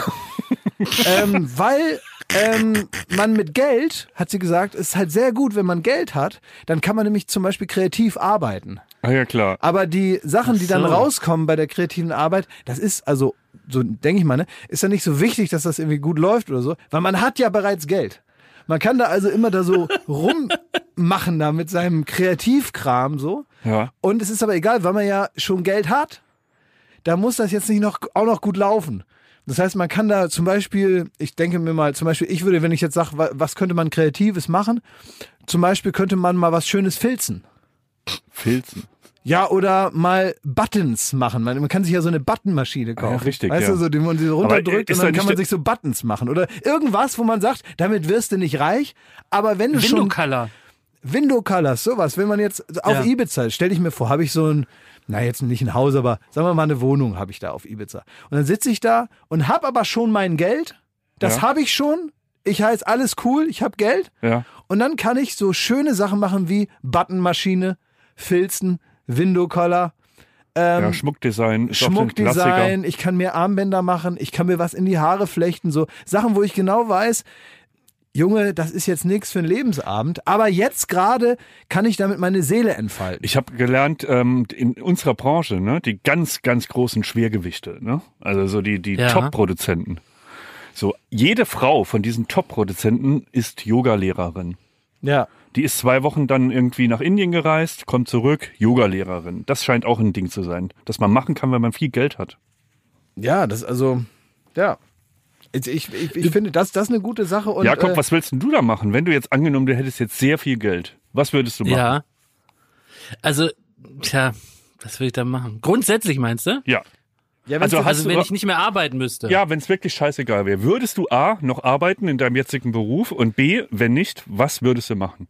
ähm, weil ähm, man mit Geld, hat sie gesagt, ist halt sehr gut, wenn man Geld hat, dann kann man nämlich zum Beispiel kreativ arbeiten. Ah ja, klar. Aber die Sachen, die dann Ach so. rauskommen bei der kreativen Arbeit, das ist also, so denke ich mal, ne, ist ja nicht so wichtig, dass das irgendwie gut läuft oder so, weil man hat ja bereits Geld. Man kann da also immer da so rummachen da mit seinem Kreativkram so. Ja. Und es ist aber egal, weil man ja schon Geld hat, da muss das jetzt nicht noch auch noch gut laufen. Das heißt, man kann da zum Beispiel, ich denke mir mal, zum Beispiel, ich würde, wenn ich jetzt sage, was könnte man Kreatives machen, zum Beispiel könnte man mal was Schönes filzen. Filzen. Ja, oder mal Buttons machen. Man, man kann sich ja so eine Buttonmaschine kaufen. Ja, richtig, Weißt ja. du, so, die man sie runterdrückt ist und dann da kann nicht man der- sich so Buttons machen. Oder irgendwas, wo man sagt, damit wirst du nicht reich, aber wenn du Window schon... Color. Window Colors, sowas. Wenn man jetzt auf Ja. Ibiza, stell dich mir vor, habe ich so ein, na jetzt nicht ein Haus, aber sagen wir mal eine Wohnung habe ich da auf Ibiza. Und dann sitze ich da und habe aber schon mein Geld. Das Ja. habe ich schon. Ich heiße alles cool, ich habe Geld. Ja. Und dann kann ich so schöne Sachen machen wie Buttonmaschine, Filzen, Window Color, ähm, Ja, Schmuckdesign ist auch so ein Klassiker. Schmuckdesign, ich kann mir Armbänder machen, ich kann mir was in die Haare flechten, so Sachen, wo ich genau weiß, Junge, das ist jetzt nichts für einen Lebensabend, aber jetzt gerade kann ich damit meine Seele entfalten. Ich habe gelernt, ähm, in unserer Branche, ne, die ganz, ganz großen Schwergewichte, ne? Also so die, die Ja. Top-Produzenten. So, jede Frau von diesen Top-Produzenten ist Yoga-Lehrerin. Ja. Die ist zwei Wochen dann irgendwie nach Indien gereist, kommt zurück, Yoga-Lehrerin. Das scheint auch ein Ding zu sein, das man machen kann, wenn man viel Geld hat. Ja, das also, ja. Ich, ich, ich, ich finde, das, das ist eine gute Sache. Und, Jakob, äh, was willst denn du da machen? Wenn du jetzt angenommen, du hättest jetzt sehr viel Geld, was würdest du machen? Ja. Also, tja, was will ich da machen? Grundsätzlich meinst du? Ja. ja, also also, hast Also du- wenn ich nicht mehr arbeiten müsste. Ja, wenn es wirklich scheißegal wäre. Würdest du A, noch arbeiten in deinem jetzigen Beruf und B, wenn nicht, was würdest du machen?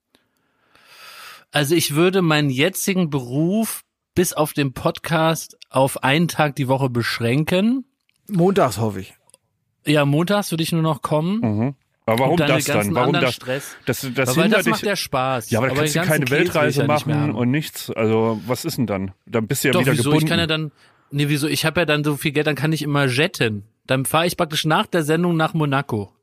Also ich würde meinen jetzigen Beruf bis auf den Podcast auf einen Tag die Woche beschränken. montags hoffe ich. Ja, montags würde ich nur noch kommen. Mhm. Aber warum Und dann das den ganzen dann? Warum anderen das? Stress. Das, das, Weil hindert das dich. macht ja Spaß. Ja, aber da kannst die du keine ganzen Käse will ich Weltreise ja nicht mehr machen haben. und nichts. Also was ist denn dann? Dann bist du ja Doch, wieder wieso? gebunden. Ich kann ja dann, nee, wieso? Ich habe ja dann so viel Geld, dann kann ich immer jetten. Dann fahre ich praktisch nach der Sendung nach Monaco.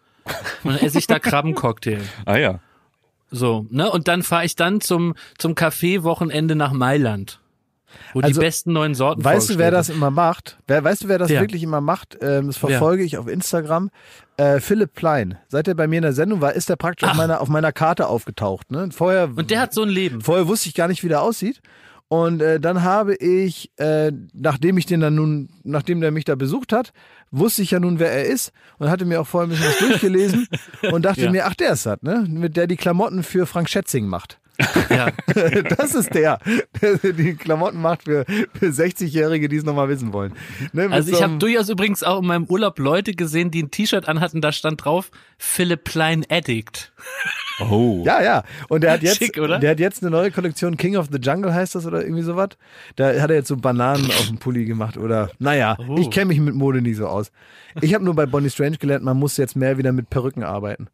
Und dann esse ich da Krabbencocktail. ah ja. So, ne? Und dann fahre ich dann zum, zum Café-Wochenende nach Mailand. Wo Also, die besten neuen Sorten Weißt du, wer vorgestellt das immer macht? Wer, weißt du, wer das Wer? wirklich immer macht? Ähm, das verfolge ich auf Instagram. Äh, Philipp Plein. Seit er bei mir in der Sendung war, ist er praktisch auf meiner, auf meiner Karte aufgetaucht. Ne? Vorher, Und der hat so ein Leben. vorher wusste ich gar nicht, wie der aussieht. Und äh, dann habe ich, äh, nachdem ich den dann nun, nachdem der mich da besucht hat, wusste ich ja nun, wer er ist und hatte mir auch vorher ein bisschen was durchgelesen und dachte Ja. mir, ach, der ist das, ne? Mit der die Klamotten für Frank Schätzing macht. Ja. Das ist der, der die Klamotten macht für, für sechzig-Jährige, die es nochmal wissen wollen. Ne, mit Also so ich einem- habe durchaus übrigens auch in meinem Urlaub Leute gesehen, die ein T-Shirt anhatten, da stand drauf, Philipp Plein Addict. Oh. Ja, ja. Und der hat jetzt, Schick, oder? der hat jetzt eine neue Kollektion, King of the Jungle heißt das oder irgendwie sowas. Da hat er jetzt so Bananen auf dem Pulli gemacht oder, naja, Oh. ich kenne mich mit Mode nicht so aus. Ich habe nur bei Bonnie Strange gelernt, man muss jetzt mehr wieder mit Perücken arbeiten.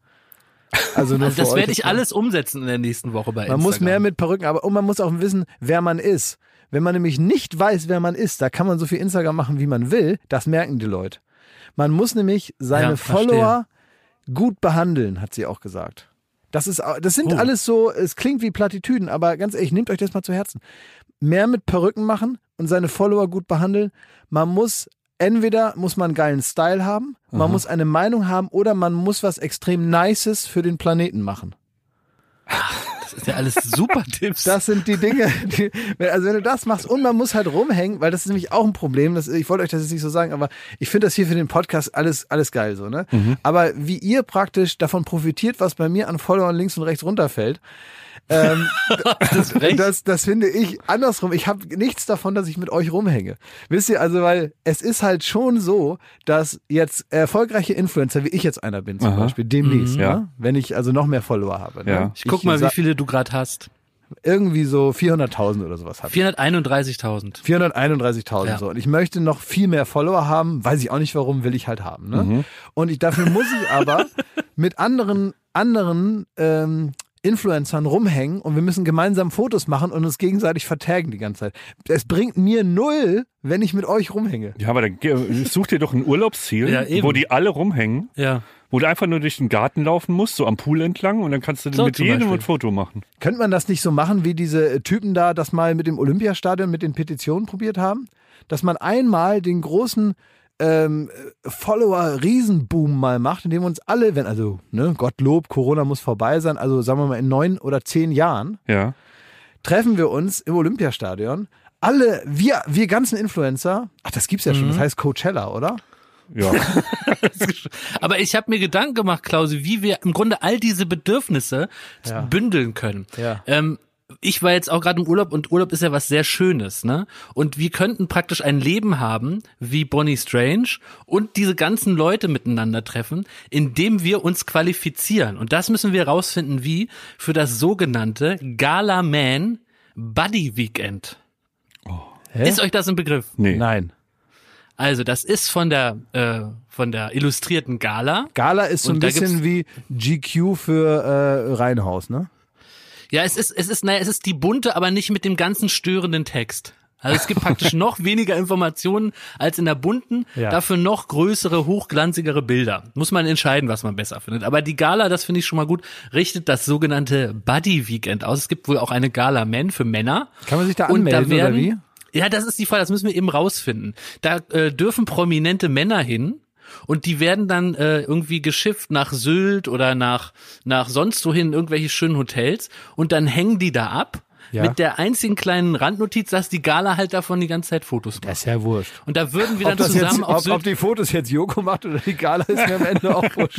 Also nur Also für das euch werde jetzt ich mal. alles umsetzen in der nächsten Woche bei Man Instagram. muss mehr mit Perücken arbeiten und man muss auch wissen, wer man ist. Wenn man nämlich nicht weiß, wer man ist, da kann man so viel Instagram machen, wie man will. Das merken die Leute. Man muss nämlich seine Ja, verstehe. Follower gut behandeln, hat sie auch gesagt. Das ist, au- das sind Oh. alles so, es klingt wie Plattitüden, aber ganz ehrlich, nehmt euch das mal zu Herzen. Mehr mit Perücken machen und seine Follower gut behandeln. Man muss, entweder muss man einen geilen Style haben, man muss eine Meinung haben oder man muss was extrem Nices für den Planeten machen. Das ist ja alles super Tipps. Das sind die Dinge, die, also wenn du das machst und man muss halt rumhängen, weil das ist nämlich auch ein Problem, das, ich wollte euch das jetzt nicht so sagen, aber ich finde das hier für den Podcast alles alles geil so, ne? Mhm. Aber wie ihr praktisch davon profitiert, was bei mir an Followern links und rechts runterfällt, ähm, das, das, das finde ich andersrum. Ich habe nichts davon, dass ich mit euch rumhänge. Wisst ihr, also weil es ist halt schon so, dass jetzt erfolgreiche Influencer, wie ich jetzt einer bin zum Aha. Beispiel, demnächst, Mhm. Ja. ne? Wenn ich also noch mehr Follower habe. Ne? Ja. Ich guck mal, wie viele du gerade hast. Irgendwie so vierhunderttausend oder sowas habe ich. vierhunderteinunddreißigtausend. vierhunderteinunddreißigtausend Ja. so. Und ich möchte noch viel mehr Follower haben, weiß ich auch nicht warum, will ich halt haben. Ne? Mhm. Und ich, dafür muss ich aber mit anderen, anderen ähm, Influencern rumhängen und wir müssen gemeinsam Fotos machen und uns gegenseitig vertaggen die ganze Zeit. Es bringt mir null, wenn ich mit euch rumhänge. Ja, aber dann geh- such dir doch ein Urlaubsziel, Ja, eben. wo die alle rumhängen, Ja. wo du einfach nur durch den Garten laufen musst, so am Pool entlang und dann kannst du So mit zum jedem Beispiel. ein Foto machen. Könnte man das nicht so machen, wie diese Typen da das mal mit dem Olympiastadion, mit den Petitionen probiert haben? Dass man einmal den großen ähm, Follower-Riesenboom mal macht, indem wir uns alle, wenn, also, ne, Gottlob, Corona muss vorbei sein, also sagen wir mal in neun oder zehn Jahren, Ja. treffen wir uns im Olympiastadion. Alle, wir, wir ganzen Influencer, ach, das gibt's ja schon, das heißt Coachella, oder? Ja. Aber ich habe mir Gedanken gemacht, Klausi, wie wir im Grunde all diese Bedürfnisse Ja. bündeln können. Ja. Ähm, ich war jetzt auch gerade im Urlaub und Urlaub ist ja was sehr Schönes, ne? Und wir könnten praktisch ein Leben haben wie Bonnie Strange und diese ganzen Leute miteinander treffen, indem wir uns qualifizieren. Und das müssen wir rausfinden, wie für das sogenannte Gala Man Buddy Weekend. Hä? Ist euch das ein Begriff? Nee. Nein. Also das ist von der äh, von der illustrierten Gala. Gala ist so ein Und da bisschen wie G Q für äh, Reihenhaus, ne? Ja, es ist, es ist, naja, es ist die bunte, aber nicht mit dem ganzen störenden Text. Also es gibt praktisch noch weniger Informationen als in der bunten, Ja. dafür noch größere, hochglanzigere Bilder. Muss man entscheiden, was man besser findet. Aber die Gala, das finde ich schon mal gut, richtet das sogenannte Buddy Weekend aus. Es gibt wohl auch eine Gala Men für Männer. Kann man sich da Und anmelden da werden, oder wie? Ja, das ist die Frage, das müssen wir eben rausfinden. Da äh, dürfen prominente Männer hin und die werden dann äh, irgendwie geschifft nach Sylt oder nach nach sonst wohin, irgendwelche schönen Hotels und dann hängen die da ab Ja. mit der einzigen kleinen Randnotiz, dass die Gala halt davon die ganze Zeit Fotos macht. Das ist ja wurscht. Und da würden wir dann Ob, das zusammen jetzt, auf ob, Sylt... ob die Fotos jetzt Joko macht oder die Gala, ist mir am Ende auch wurscht.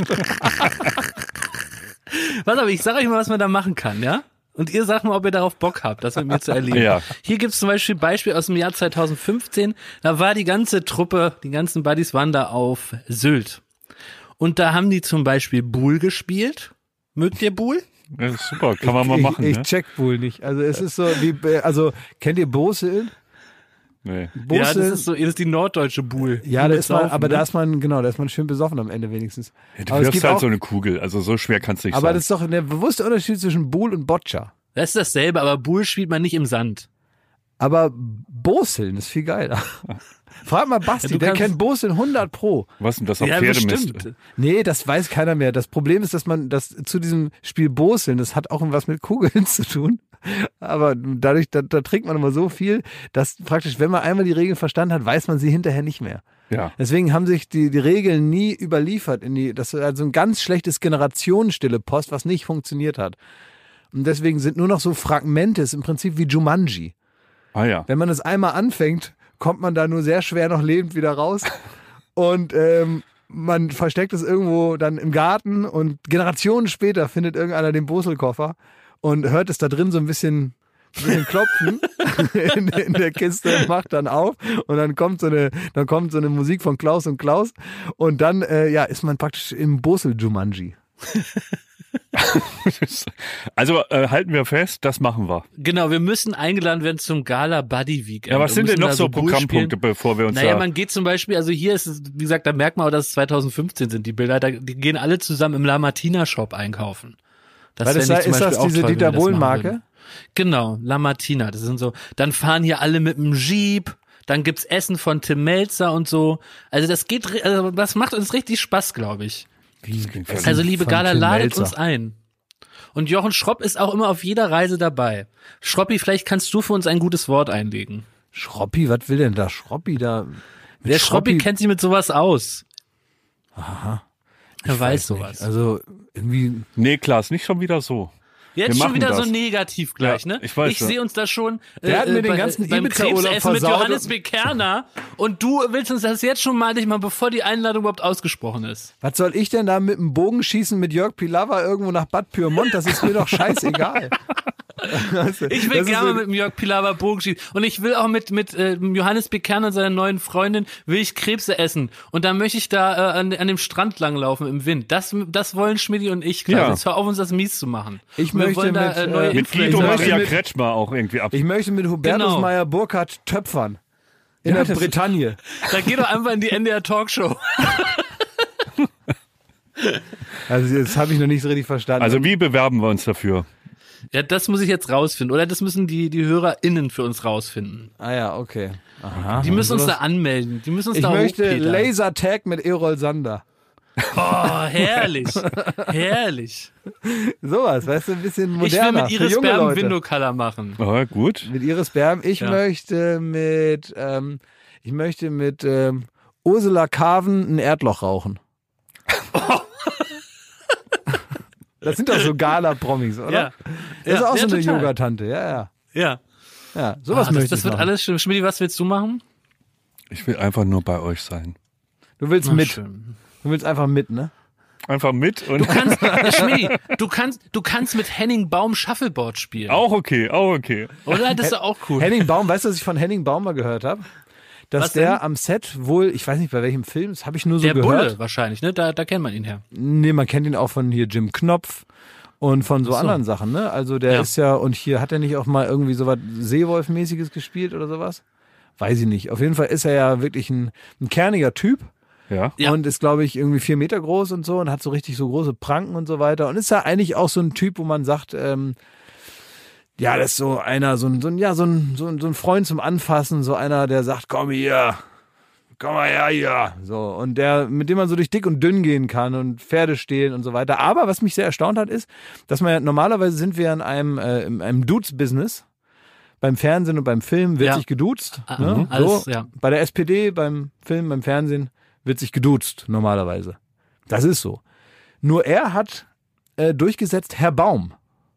Warte, aber ich sage euch mal, was man da machen kann, ja? Und ihr sagt mal, ob ihr darauf Bock habt, das mit mir zu erleben. Ja. Hier gibt's zum Beispiel ein Beispiel aus dem Jahr zweitausendfünfzehn. Da war die ganze Truppe, die ganzen Buddies waren da auf Sylt. Und da haben die zum Beispiel Buhl gespielt. Mögt ihr Buhl? Ja, ist super, kann man mal ich, machen. Ich, ne? ich check wohl nicht. Also es ist so wie, also kennt ihr Boseln? Nee. Boseln? Ja, das ist so, das ist die norddeutsche Buhl. Ja, Nur da mit ist man, Saufen, aber ne? da ist man, genau, da ist man schön besoffen am Ende wenigstens. Ja, du aber es wirfst gibt halt auch, so eine Kugel, also so schwer kannst du nicht aber sein. das ist doch der bewusste Unterschied zwischen Buhl und Boccia. Das ist dasselbe, aber Buhl spielt man nicht im Sand. Aber Boseln ist viel geiler. Frag mal Basti, Ja, du der kannst- kennt Boseln hundert Pro. Was denn das auf Ja, Pferdemist? bestimmt. Nee, das weiß keiner mehr. Das Problem ist, dass man das zu diesem Spiel Boseln, das hat auch was mit Kugeln zu tun. Aber dadurch, da, da trinkt man immer so viel, dass praktisch, wenn man einmal die Regeln verstanden hat, weiß man sie hinterher nicht mehr. Ja. Deswegen haben sich die, die Regeln nie überliefert in die, das ist also ein ganz schlechtes Generationenstille Post, was nicht funktioniert hat. Und deswegen sind nur noch so Fragmente, ist im Prinzip wie Jumanji. Ah ja. Wenn man es einmal anfängt, kommt man da nur sehr schwer noch lebend wieder raus. Und ähm, man versteckt es irgendwo dann im Garten und Generationen später findet irgendeiner den Boselkoffer und hört es da drin so ein bisschen, ein bisschen klopfen in, in der Kiste und macht dann auf und dann kommt so eine, dann kommt so eine Musik von Klaus und Klaus und dann äh, ja, ist man praktisch im Bosel-Jumanji. Also äh, halten wir fest, das machen wir. Genau, wir müssen eingeladen werden zum Gala Buddy Weekend. Ja, was Wir sind denn müssen noch da so Buhl Programmpunkte, spielen. bevor wir uns Naja, da... man geht zum Beispiel, also hier ist es, wie gesagt, da merkt man auch, dass es zweitausendfünfzehn sind, die Bilder, da, die gehen alle zusammen im La Martina Shop einkaufen. Das Weil das fände ich zum ist das Beispiel auch diese toll, wenn Dieter wir das machen Bohlen-Marke? würden. Genau, La Martina, das sind so, dann fahren hier alle mit dem Jeep, dann gibt's Essen von Tim Melzer und so. Also das geht, ri- also das macht uns richtig Spaß, glaube ich. Also liebe von Gala, Tim ladet Melzer. uns ein. Und Jochen Schropp ist auch immer auf jeder Reise dabei. Schroppi, vielleicht kannst du für uns ein gutes Wort einlegen. Schroppi, was will denn da Schroppi da? Mit Der Schroppi kennt sich mit sowas aus. Aha. Er Ich weiß nicht. sowas. Also irgendwie, Nee, Klaas, nicht schon wieder so. Jetzt Wir schon machen wieder das. so negativ gleich, Ja, ne? ich weiß, ja. sehe uns da schon äh, Der hat mir den bei, ganzen beim Ibiza-Urlaub Krebsessen mit versaut. Johannes B. Kerner und du willst uns das jetzt schon mal nicht mal, bevor die Einladung überhaupt ausgesprochen ist. Was soll ich denn da mit dem Bogenschießen mit Jörg Pilawa irgendwo nach Bad Pyrmont? Das ist mir doch scheißegal. Ich will gerne so mit dem Jörg Pilawa Bogen schießen und ich will auch mit mit äh, Johannes B. Kerner und seiner neuen Freundin will ich Krebse essen und dann möchte ich da äh, an, an dem Strand langlaufen im Wind. Das das wollen Schmidti und ich quasi. Ja. Jetzt hör auf, uns das mies zu machen. Ich Und wir möchte wollen da, mit, äh, neue äh, Mit Guido Ich möchte Maria mit- Kretschmer auch irgendwie ab. Ich möchte mit Hubertus Genau. Meyer-Burkhardt töpfern. In Ja, der das- Bretagne. Da geh doch einfach in die N D R Talkshow. Also das habe ich noch nicht so richtig verstanden. Also wie bewerben wir uns dafür? Ja, das muss ich jetzt rausfinden. Oder das müssen die, die HörerInnen für uns rausfinden. ah ja, okay. Aha. Die müssen uns sowas- da anmelden. Die müssen uns Ich da möchte hochpetern. Lasertag mit Errol Sander. Oh, herrlich. Herrlich. Sowas, weißt du, ein bisschen moderner. Ich will mit für Iris junge Berben Leute. Window Color machen. Oh, gut. Mit Iris Berben. Ich Ja. möchte mit, ähm, ich möchte mit ähm, Ursula Carven ein Erdloch rauchen. Das sind doch so Gala-Promis, oder? Ja. Das ist Ja, auch ja, so eine total. Yogatante, ja, ja. Ja. Ja, sowas Ah, möchte das, das ich wird machen. alles schön. Schmidti, was willst du machen? Ich will einfach nur bei euch sein. Du willst Ach, mit. schön. Du willst einfach mit, ne? Einfach mit und Du kannst, ja, Schmidti, du kannst, du kannst mit Henning Baum Shuffleboard spielen. auch okay, auch okay. Oder? Das ist doch auch cool. Henning Baum, weißt du, was ich von Henning Baum mal gehört habe? Dass Was der denn? am Set wohl, ich weiß nicht bei welchem Film, das habe ich nur so Der gehört. Bulle wahrscheinlich, ne? Da, da kennt man ihn her. Nee, man kennt ihn auch von hier Jim Knopf und von so, Ach so. anderen Sachen, ne? Also der Ja. ist ja, und hier hat er nicht auch mal irgendwie so was Seewolf-mäßiges gespielt oder sowas? Weiß ich nicht. Auf jeden Fall ist er ja wirklich ein, ein kerniger Typ. Ja. Ja. Und ist, glaube ich, irgendwie vier Meter groß und so und hat so richtig so große Pranken und so weiter. Und ist ja eigentlich auch so ein Typ, wo man sagt, ähm, ja, das ist so einer, so ein, so ein, ja, so ein, so ein, so ein Freund zum Anfassen, so einer, der sagt, komm hier, komm mal her hier. So, und der, mit dem man so durch dick und dünn gehen kann und Pferde stehlen und so weiter. Aber was mich sehr erstaunt hat, ist, dass man ja, normalerweise sind wir in einem, äh, in einem Dudes-Business. Beim Fernsehen und beim Film wird Ja. sich geduzt. Ah, Ne? mhm. Alles, so, ja. Bei der S P D, beim Film, beim Fernsehen wird sich geduzt, normalerweise. Das ist so. Nur er hat äh, durchgesetzt, Herr Baum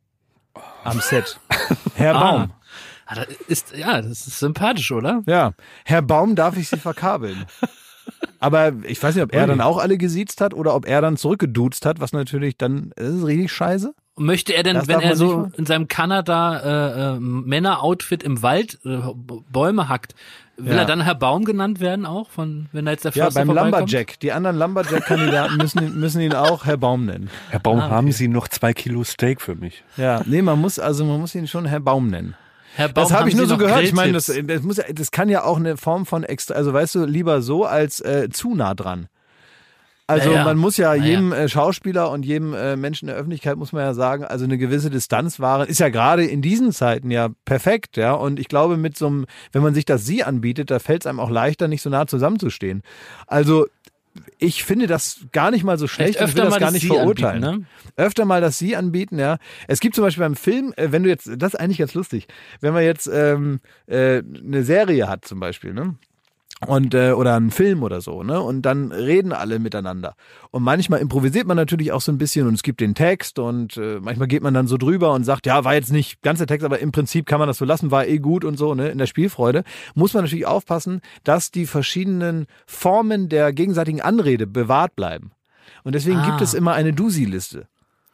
am Set. Herr Ah. Baum. Ah, das ist, ja, das ist sympathisch, oder? Ja, Herr Baum darf ich Sie verkabeln. Aber ich weiß nicht, ob er dann auch alle gesiezt hat oder ob er dann zurückgeduzt hat, was natürlich dann, das ist richtig scheiße. Möchte er denn, Das wenn darf er man nicht so machen. in seinem Kanada äh, äh, Männer-Outfit im Wald äh, B- Bäume hackt, will Ja. er dann Herr Baum genannt werden auch, von wenn da jetzt der Ja, Förster beim vorbeikommt? Lumberjack. Die anderen Lumberjack-Kandidaten müssen, ihn- müssen ihn auch Herr Baum nennen. Herr Baum, Ah, okay. haben Sie noch zwei Kilo Steak für mich? Ja, nee, man muss, also man muss ihn schon Herr Baum nennen. Herr Baum, Das habe haben ich nur Sie so noch gehört. Ich meine, das, Grilltipps? das, muss, ja- das kann ja auch eine Form von extra, also weißt du, lieber so als äh, zu nah dran. Also Ja, ja. man muss ja Na ja. jedem äh, Schauspieler und jedem äh, Menschen in der Öffentlichkeit muss man ja sagen, also eine gewisse Distanz wahren, ist ja gerade in diesen Zeiten ja perfekt, ja. Und ich glaube, mit so einem, wenn man sich das Sie anbietet, da fällt es einem auch leichter, nicht so nah zusammenzustehen. Also ich finde das gar nicht mal so schlecht. Vielleicht Ich will öfter das mal gar das nicht Sie verurteilen. anbieten, Öfter mal das Sie anbieten, ja. Es gibt zum Beispiel beim Film, äh, wenn du jetzt, das ist eigentlich ganz lustig, wenn man jetzt ähm, äh, eine Serie hat zum Beispiel, ne? Und äh, oder einen Film oder so, ne? Und dann reden alle miteinander. Und manchmal improvisiert man natürlich auch so ein bisschen und es gibt den Text und äh, manchmal geht man dann so drüber und sagt, ja, war jetzt nicht ganz der Text, aber im Prinzip kann man das so lassen, war eh gut und so, ne? In der Spielfreude muss man natürlich aufpassen, dass die verschiedenen Formen der gegenseitigen Anrede bewahrt bleiben. Und deswegen Ah. gibt es immer eine Dusi-Liste.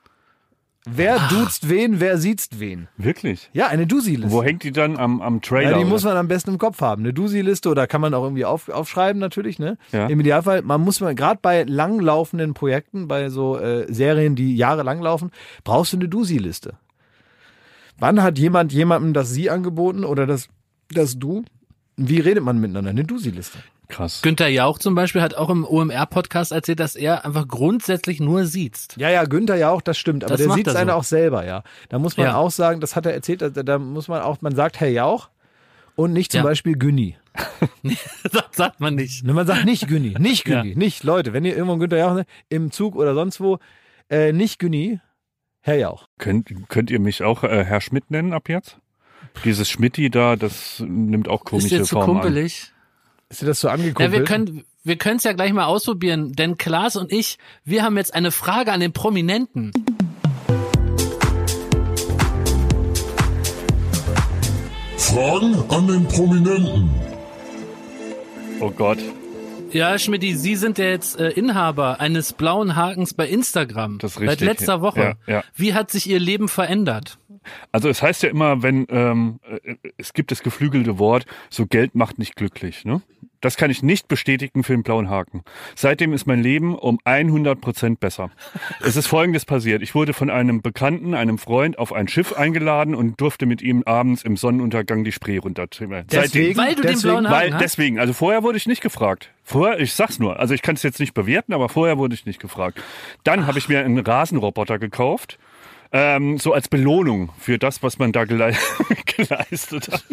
Wer duzt wen, wer sieht's wen? Wirklich? Ja, eine Dusi-Liste. Wo hängt die dann am, am Trailer? Ja, die oder? muss man am besten im Kopf haben. Eine Dusi-Liste oder kann man auch irgendwie auf, aufschreiben natürlich, ne? Ja. Im Idealfall, man muss man, gerade bei langlaufenden Projekten, bei so äh, Serien, die jahrelang laufen, brauchst du eine Dusi-Liste. Wann hat jemand jemandem das Sie angeboten oder das, das Du? Wie redet man miteinander? Eine Dusi-Liste. Krass. Günther Jauch zum Beispiel hat auch im O M R-Podcast erzählt, dass er einfach grundsätzlich nur sieht. Ja, ja, Günther ja auch, das stimmt. Aber Das der macht sieht es er einer so. auch selber, ja. Da muss man Ja. auch sagen, das hat er erzählt, da, da muss man auch, man sagt Herr Jauch und nicht zum Ja. Beispiel Günni. Das sagt man nicht. Ne, man sagt nicht Günni, nicht Ja. Günni, nicht Leute. Wenn ihr irgendwo einen Günther Jauch ne, im Zug oder sonst wo, äh, nicht Günni, Herr Jauch. Könnt, könnt ihr mich auch äh, Herr Schmidt nennen ab jetzt? Dieses Schmidti da, das nimmt auch Ist komische jetzt zu Formen an. kumpelig. Ist dir das so Ja, angekuppelt? wir können wir können es ja gleich mal ausprobieren, denn Klaas und ich, wir haben jetzt eine Frage an den Prominenten. Fragen an den Prominenten. Oh Gott. Ja, Schmidti, Sie sind ja jetzt äh, Inhaber eines blauen Hakens bei Instagram. Das ist richtig. Seit letzter Woche. Ja, ja. Wie hat sich Ihr Leben verändert? Also es heißt ja immer, wenn ähm, es gibt das geflügelte Wort, so Geld macht nicht glücklich. Ne? Das kann ich nicht bestätigen für den blauen Haken. Seitdem ist mein Leben um hundert Prozent besser. Es ist Folgendes passiert. Ich wurde von einem Bekannten, einem Freund, auf ein Schiff eingeladen und durfte mit ihm abends im Sonnenuntergang die Spree runterzimmern. Deswegen? Weil du den Deswegen? blauen Haken Weil hast? deswegen, also vorher wurde ich nicht gefragt. Vorher, ich sag's nur, also ich kann es jetzt nicht bewerten, aber vorher wurde ich nicht gefragt. Dann habe ich mir einen Rasenroboter gekauft. Ähm, so als Belohnung für das, was man da gele- geleistet hat.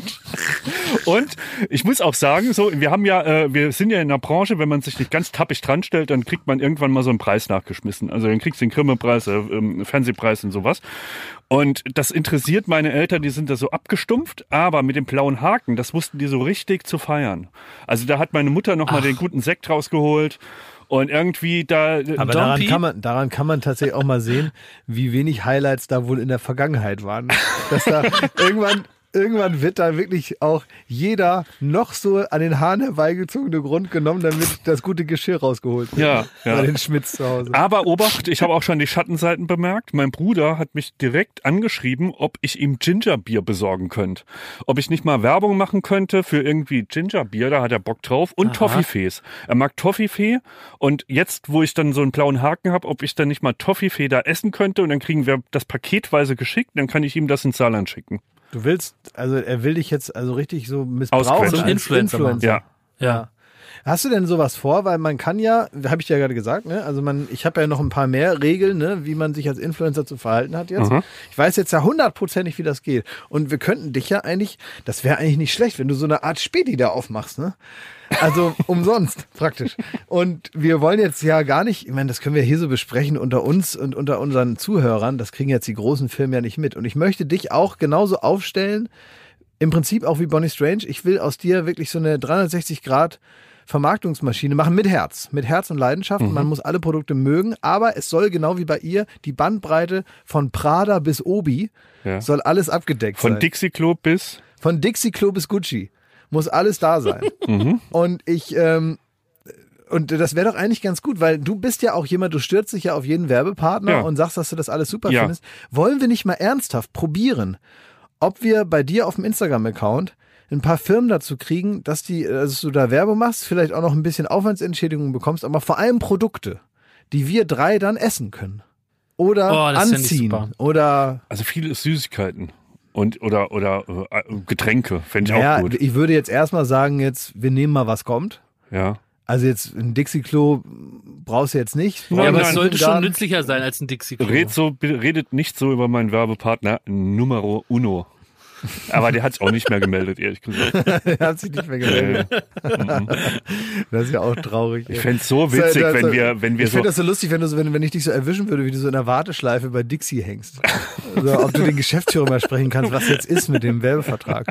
Und ich muss auch sagen, so wir haben ja, äh, wir sind ja in einer Branche, wenn man sich nicht ganz tappig dran stellt, dann kriegt man irgendwann mal so einen Preis nachgeschmissen. Also dann kriegst du den Grimme-Preis, äh, ähm, Fernsehpreis und sowas. Und das interessiert meine Eltern, die sind da so abgestumpft, aber mit dem blauen Haken, das wussten die so richtig zu feiern. Also da hat meine Mutter nochmal den guten Sekt rausgeholt. Und irgendwie da... Aber daran kann, man, daran kann man tatsächlich auch mal sehen, wie wenig Highlights da wohl in der Vergangenheit waren. Dass da irgendwann, irgendwann wird da wirklich auch jeder noch so an den Haaren herbeigezogene Grund genommen, damit das gute Geschirr rausgeholt wird. Ja, ja. Bei den Schmitz zu Hause. Aber Obacht, ich habe auch schon die Schattenseiten bemerkt. Mein Bruder hat mich direkt angeschrieben, ob ich ihm Gingerbier besorgen könnte. Ob ich nicht mal Werbung machen könnte für irgendwie Gingerbier, da hat er Bock drauf. Und Toffifees. Er mag Toffifee. Und jetzt, wo ich dann so einen blauen Haken habe, ob ich dann nicht mal Toffifee da essen könnte und dann kriegen wir das paketweise geschickt, dann kann ich ihm das ins Saarland schicken. Du willst, also er will dich jetzt also richtig so missbrauchen Ausquetschen. als Influencer Influencer. Ja. Ja. Hast du denn sowas vor? Weil man kann ja, habe ich dir ja gerade gesagt, ne? Also man, ich habe ja noch ein paar mehr Regeln, ne, wie man sich als Influencer zu verhalten hat jetzt. Mhm. Ich weiß jetzt ja hundertprozentig, wie das geht. Und wir könnten dich ja eigentlich, das wäre eigentlich nicht schlecht, wenn du so eine Art Späti da aufmachst, ne? Also umsonst praktisch. Und wir wollen jetzt ja gar nicht, ich meine, das können wir hier so besprechen unter uns und unter unseren Zuhörern, das kriegen jetzt die großen Firmen ja nicht mit. Und ich möchte dich auch genauso aufstellen, im Prinzip auch wie Bonnie Strange. Ich will aus dir wirklich so eine dreihundertsechzig Grad Vermarktungsmaschine machen mit Herz, mit Herz und Leidenschaft. Mhm. Man muss alle Produkte mögen, aber es soll genau wie bei ihr die Bandbreite von Prada bis Obi Ja. soll alles abgedeckt Von sein. Dixie Klo bis... Von Dixie Klo bis Gucci muss alles da sein. Mhm. Und ich, ähm, und das wäre doch eigentlich ganz gut, weil du bist ja auch jemand, du stürzt dich ja auf jeden Werbepartner Ja. und sagst, dass du das alles super Ja. findest. Wollen wir nicht mal ernsthaft probieren, ob wir bei dir auf dem Instagram-Account ein paar Firmen dazu kriegen, dass die, dass du da Werbung machst, vielleicht auch noch ein bisschen Aufwandsentschädigung bekommst, aber vor allem Produkte, die wir drei dann essen können. Oder Oh, das fänd ich anziehen. super. Oder Also viele Süßigkeiten. Und, oder, oder äh, Getränke, fände ich ja, auch gut. ich würde jetzt erstmal sagen, jetzt, wir nehmen mal, was kommt. Ja. Also jetzt ein Dixie-Klo brauchst du jetzt nicht. Ja, aber es nein, sollte schon Garten. nützlicher sein als ein Dixie-Klo. Red so, redet nicht so über meinen Werbepartner Numero Uno. Aber der hat es auch nicht mehr gemeldet, ehrlich gesagt. Er hat sich nicht mehr gemeldet. Das ist ja auch traurig. Ich fände es so witzig, Das- das- wenn wir, wenn wir Ich so. finde das so lustig, wenn du so, wenn, wenn ich dich so erwischen würde, wie du so in der Warteschleife bei Dixie hängst. Also, ob du den Geschäftsführer mal sprechen kannst, was jetzt ist mit dem Werbevertrag.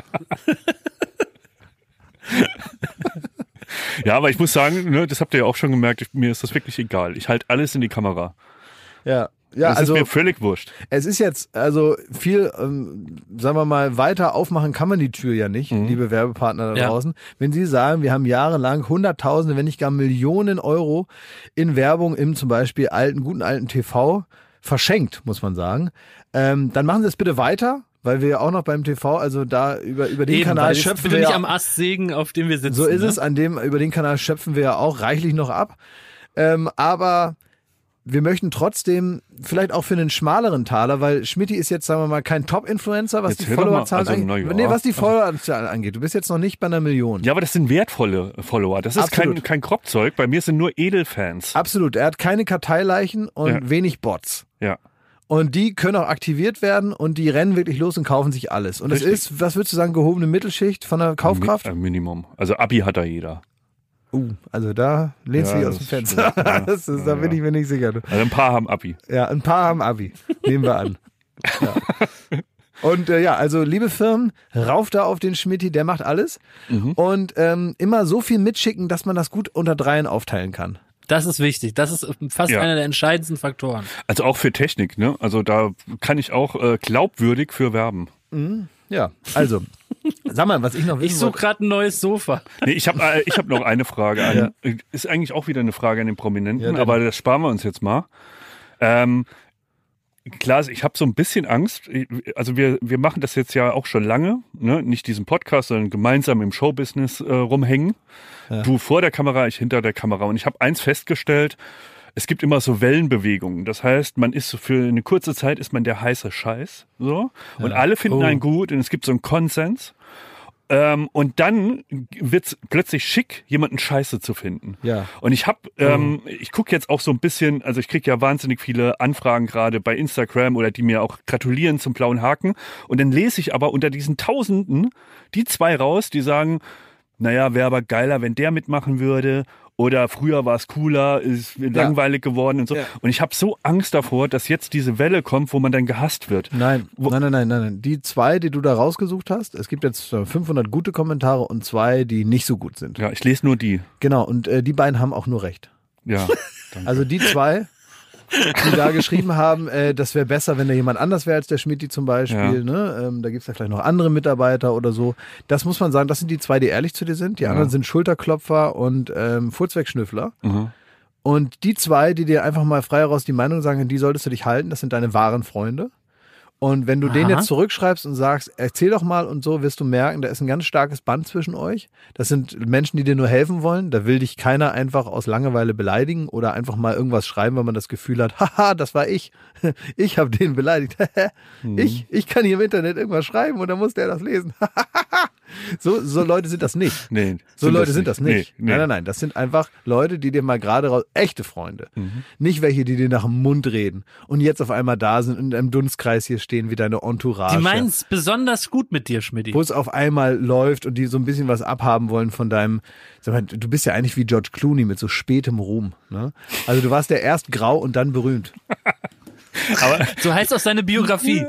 Ja, aber ich muss sagen, ne, das habt ihr ja auch schon gemerkt, ich, mir ist das wirklich egal. Ich halte alles in die Kamera. Ja. Ja, Das also ist mir völlig wurscht. es ist jetzt, also viel, ähm, sagen wir mal, weiter aufmachen kann man die Tür ja nicht, liebe Werbepartner da Ja. draußen. Wenn Sie sagen, wir haben jahrelang Hunderttausende, wenn nicht gar Millionen Euro in Werbung im zum Beispiel alten, guten alten T V verschenkt, muss man sagen, ähm, dann machen Sie es bitte weiter, weil wir ja auch noch beim T V, also da über, über den Eben, Kanal weil schöpfen bitte wir nicht ja, am Ast sägen, auf dem wir sitzen. so ist ne? es, an dem, über den Kanal schöpfen wir ja auch reichlich noch ab. Ähm, aber wir möchten trotzdem vielleicht auch für einen schmaleren Taler, weil Schmidti ist jetzt, sagen wir mal, kein Top-Influencer, was Jetzt die hör doch mal, Followerzahlen also, angeht. na ja. Nee, was die Followerzahlen angeht. Du bist jetzt noch nicht bei einer Million. Ja, aber das sind wertvolle Follower. Das ist kein, Absolut. kein Kropfzeug. Bei mir sind nur Edelfans. Absolut. Er hat keine Karteileichen und Ja. wenig Bots. Ja. Und die können auch aktiviert werden und die rennen wirklich los und kaufen sich alles. Und das Richtig. ist, was würdest du sagen, gehobene Mittelschicht von der Kaufkraft? Mi- äh, Minimum. Also Abi hat da jeder. Uh, also da lehnst du Ja, dich aus dem das Fenster. stimmt. Ja. Das ist, da bin ich mir nicht sicher. Also ein paar haben Abi. Ja, ein paar haben Abi. Nehmen wir an. Ja. Und äh, ja, also liebe Firmen, rauf da auf den Schmidti, der macht alles. Mhm. Und ähm, immer so viel mitschicken, dass man das gut unter dreien aufteilen kann. Das ist wichtig. Das ist fast Ja. einer der entscheidendsten Faktoren. Also auch für Technik, ne? Also da kann ich auch äh, glaubwürdig für werben. Ja, also Sag mal, was ich noch wissen Ich suche gerade ein neues Sofa. Nee, ich habe äh, ich hab noch eine Frage an. Ja. Ist eigentlich auch wieder eine Frage an den Prominenten, ja, aber das sparen wir uns jetzt mal. Ähm, klar, ich habe so ein bisschen Angst. Also wir wir machen das jetzt ja auch schon lange, ne? Nicht diesen Podcast, sondern gemeinsam im Showbusiness äh, rumhängen. Ja. Du vor der Kamera, ich hinter der Kamera. Und ich habe eins festgestellt, es gibt immer so Wellenbewegungen. Das heißt, man ist so für eine kurze Zeit ist man der heiße Scheiß. So. Und ja. alle finden oh. einen gut und es gibt so einen Konsens. Ähm, und dann wird's plötzlich schick, jemanden scheiße zu finden. Ja. Und ich habe, ähm, oh. ich gucke jetzt auch so ein bisschen, also ich kriege ja wahnsinnig viele Anfragen gerade bei Instagram oder die mir auch gratulieren zum blauen Haken. Und dann lese ich aber unter diesen Tausenden die zwei raus, die sagen, naja, wäre aber geiler, wenn der mitmachen würde. Oder früher war es cooler, ist langweilig ja. geworden und so. Ja. Und ich habe so Angst davor, dass jetzt diese Welle kommt, wo man dann gehasst wird. Nein, wo nein, nein, nein, nein, nein. Die zwei, die du da rausgesucht hast, es gibt jetzt fünfhundert gute Kommentare und zwei, die nicht so gut sind. Ja, ich lese nur die. Genau, und äh, die beiden haben auch nur recht. Ja, danke. Also die zwei, die da geschrieben haben, äh, das wäre besser, wenn da jemand anders wäre als der Schmidti zum Beispiel. Ja. Ne? Ähm, da gibt's ja vielleicht noch andere Mitarbeiter oder so. Das muss man sagen, das sind die zwei, die ehrlich zu dir sind. Die ja. anderen sind Schulterklopfer und ähm, Furzwegschnüffler. Mhm. Und die zwei, die dir einfach mal frei raus die Meinung sagen, die solltest du dich halten, das sind deine wahren Freunde. Und wenn du Aha. den jetzt zurückschreibst und sagst, erzähl doch mal und so, wirst du merken, da ist ein ganz starkes Band zwischen euch. Das sind Menschen, die dir nur helfen wollen. Da will dich keiner einfach aus Langeweile beleidigen oder einfach mal irgendwas schreiben, weil man das Gefühl hat, haha, das war ich. Ich habe den beleidigt. mhm. Ich ich kann hier im Internet irgendwas schreiben und dann muss der das lesen. So, so Leute sind das nicht. Nee, so sind Leute das sind das nicht. Nee, nee. Nein, nein, nein. Das sind einfach Leute, die dir mal gerade raus, echte Freunde. Mhm. Nicht welche, die dir nach dem Mund reden und jetzt auf einmal da sind und im Dunstkreis hier stehen wie deine Entourage. Die meinen es besonders gut mit dir, Schmidti. Wo es auf einmal läuft und die so ein bisschen was abhaben wollen von deinem, sag mal, du bist ja eigentlich wie George Clooney mit so spätem Ruhm. Ne? Also du warst ja erst grau und dann berühmt. Aber so heißt auch seine Biografie.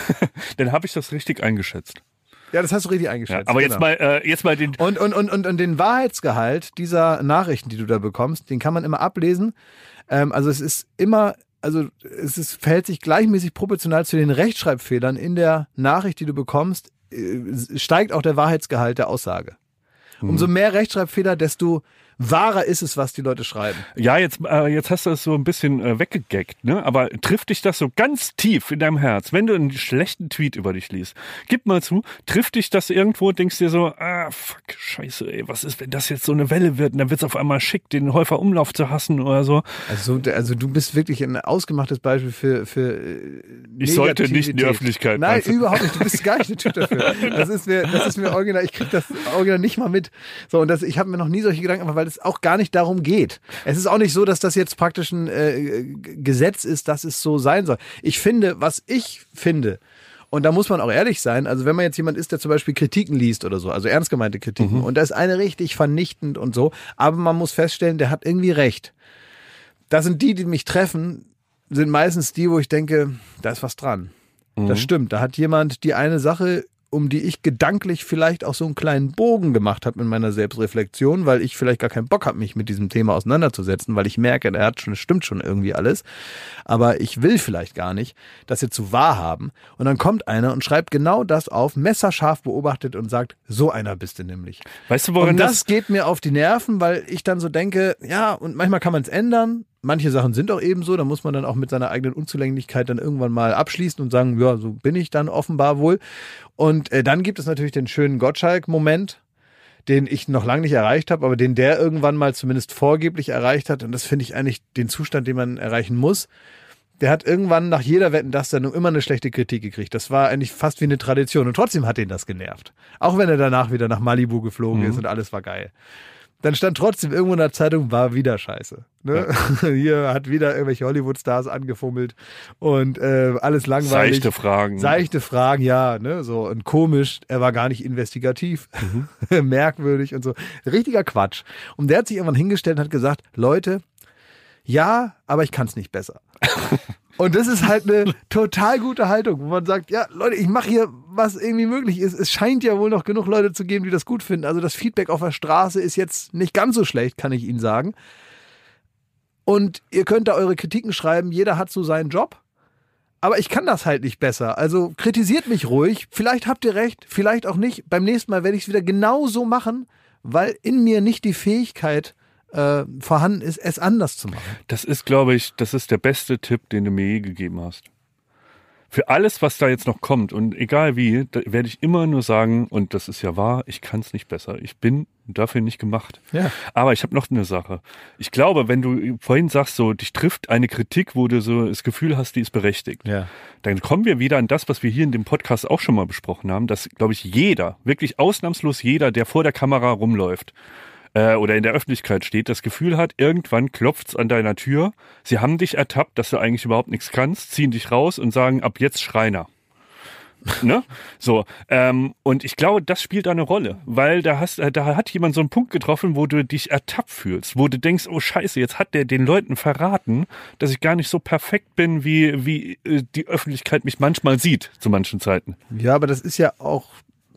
Dann habe ich das richtig eingeschätzt. Ja, das hast du richtig eingeschätzt. Ja, aber genau. jetzt mal, äh, jetzt mal den und, und und und und den Wahrheitsgehalt dieser Nachrichten, die du da bekommst, den kann man immer ablesen. Ähm, also es ist immer, also es ist, verhält sich gleichmäßig proportional zu den Rechtschreibfehlern in der Nachricht, die du bekommst, äh, steigt auch der Wahrheitsgehalt der Aussage. Hm. Umso mehr Rechtschreibfehler, desto wahrer ist es, was die Leute schreiben. Ja, jetzt, äh, jetzt hast du es so ein bisschen äh, weggegackt, ne? Aber trifft dich das so ganz tief in deinem Herz, wenn du einen schlechten Tweet über dich liest? Gib mal zu, trifft dich das irgendwo, denkst dir so, ah, fuck, scheiße, ey, was ist, wenn das jetzt so eine Welle wird und dann wird's auf einmal schick, den Häufer Umlauf zu hassen oder so? Also, also du bist wirklich ein ausgemachtes Beispiel für, für äh, ich sollte nicht in die Öffentlichkeit. Nein, überhaupt nicht, du bist gar nicht der Typ dafür. Das ist mir, das ist mir original, ich krieg das original nicht mal mit. So, und das, ich habe mir noch nie solche Gedanken gemacht, weil es auch gar nicht darum geht. Es ist auch nicht so, dass das jetzt praktisch ein äh, Gesetz ist, dass es so sein soll. Ich finde, was ich finde, und da muss man auch ehrlich sein, also wenn man jetzt jemand ist, der zum Beispiel Kritiken liest oder so, also ernst gemeinte Kritiken, mhm. und da ist eine richtig vernichtend und so, aber man muss feststellen, der hat irgendwie recht. Das sind die, die mich treffen, sind meistens die, wo ich denke, da ist was dran. Mhm. Das stimmt, da hat jemand die eine Sache, um die ich gedanklich vielleicht auch so einen kleinen Bogen gemacht habe in meiner Selbstreflexion, weil ich vielleicht gar keinen Bock habe, mich mit diesem Thema auseinanderzusetzen, weil ich merke, der hat schon, stimmt schon irgendwie alles, aber ich will vielleicht gar nicht das jetzt so wahrhaben. Und dann kommt einer und schreibt genau das auf, messerscharf beobachtet und sagt, so einer bist du nämlich. Weißt du, woran und das, das geht mir auf die Nerven, weil ich dann so denke, ja, und manchmal kann man es ändern. Manche Sachen sind auch eben so, da muss man dann auch mit seiner eigenen Unzulänglichkeit dann irgendwann mal abschließen und sagen, ja, so bin ich dann offenbar wohl. Und äh, dann gibt es natürlich den schönen Gottschalk-Moment, den ich noch lange nicht erreicht habe, aber den der irgendwann mal zumindest vorgeblich erreicht hat. Und das finde ich eigentlich den Zustand, den man erreichen muss. Der hat irgendwann nach jeder Wetten, dass Sendung immer eine schlechte Kritik gekriegt. Das war eigentlich fast wie eine Tradition. Und trotzdem hat ihn das genervt. Auch wenn er danach wieder nach Malibu geflogen mhm. ist und alles war geil. Dann stand trotzdem irgendwo in der Zeitung, war wieder scheiße. Ne? Ja. Hier hat wieder irgendwelche Hollywood-Stars angefummelt und äh, alles langweilig. Seichte Fragen. Seichte Fragen, ja. Ne? So, und komisch, er war gar nicht investigativ, mhm. merkwürdig und so. Richtiger Quatsch. Und der hat sich irgendwann hingestellt und hat gesagt, Leute, ja, aber ich kann es nicht besser. Und das ist halt eine total gute Haltung, wo man sagt, ja, Leute, ich mache hier, was irgendwie möglich ist. Es scheint ja wohl noch genug Leute zu geben, die das gut finden. Also das Feedback auf der Straße ist jetzt nicht ganz so schlecht, kann ich Ihnen sagen. Und ihr könnt da eure Kritiken schreiben, jeder hat so seinen Job. Aber ich kann das halt nicht besser. Also kritisiert mich ruhig. Vielleicht habt ihr recht, vielleicht auch nicht. Beim nächsten Mal werde ich es wieder genau so machen, weil in mir nicht die Fähigkeit äh, vorhanden ist, es anders zu machen. Das ist, glaube ich, das ist der beste Tipp, den du mir je gegeben hast. Für alles, was da jetzt noch kommt und egal wie, da werde ich immer nur sagen, und das ist ja wahr, ich kann es nicht besser. Ich bin dafür nicht gemacht. Ja. Aber ich habe noch eine Sache. Ich glaube, wenn du vorhin sagst, so dich trifft eine Kritik, wo du so das Gefühl hast, die ist berechtigt, Ja. dann kommen wir wieder an das, was wir hier in dem Podcast auch schon mal besprochen haben, dass, glaube ich, jeder, wirklich ausnahmslos jeder, der vor der Kamera rumläuft, oder in der Öffentlichkeit steht, das Gefühl hat, irgendwann klopft's an deiner Tür, sie haben dich ertappt, dass du eigentlich überhaupt nichts kannst, ziehen dich raus und sagen, ab jetzt Schreiner. Ne? So, ähm, und ich glaube, das spielt da eine Rolle, weil da hast, da hat jemand so einen Punkt getroffen, wo du dich ertappt fühlst, wo du denkst, oh Scheiße, jetzt hat der den Leuten verraten, dass ich gar nicht so perfekt bin, wie, wie äh, die Öffentlichkeit mich manchmal sieht, zu manchen Zeiten. Ja, aber das ist ja auch,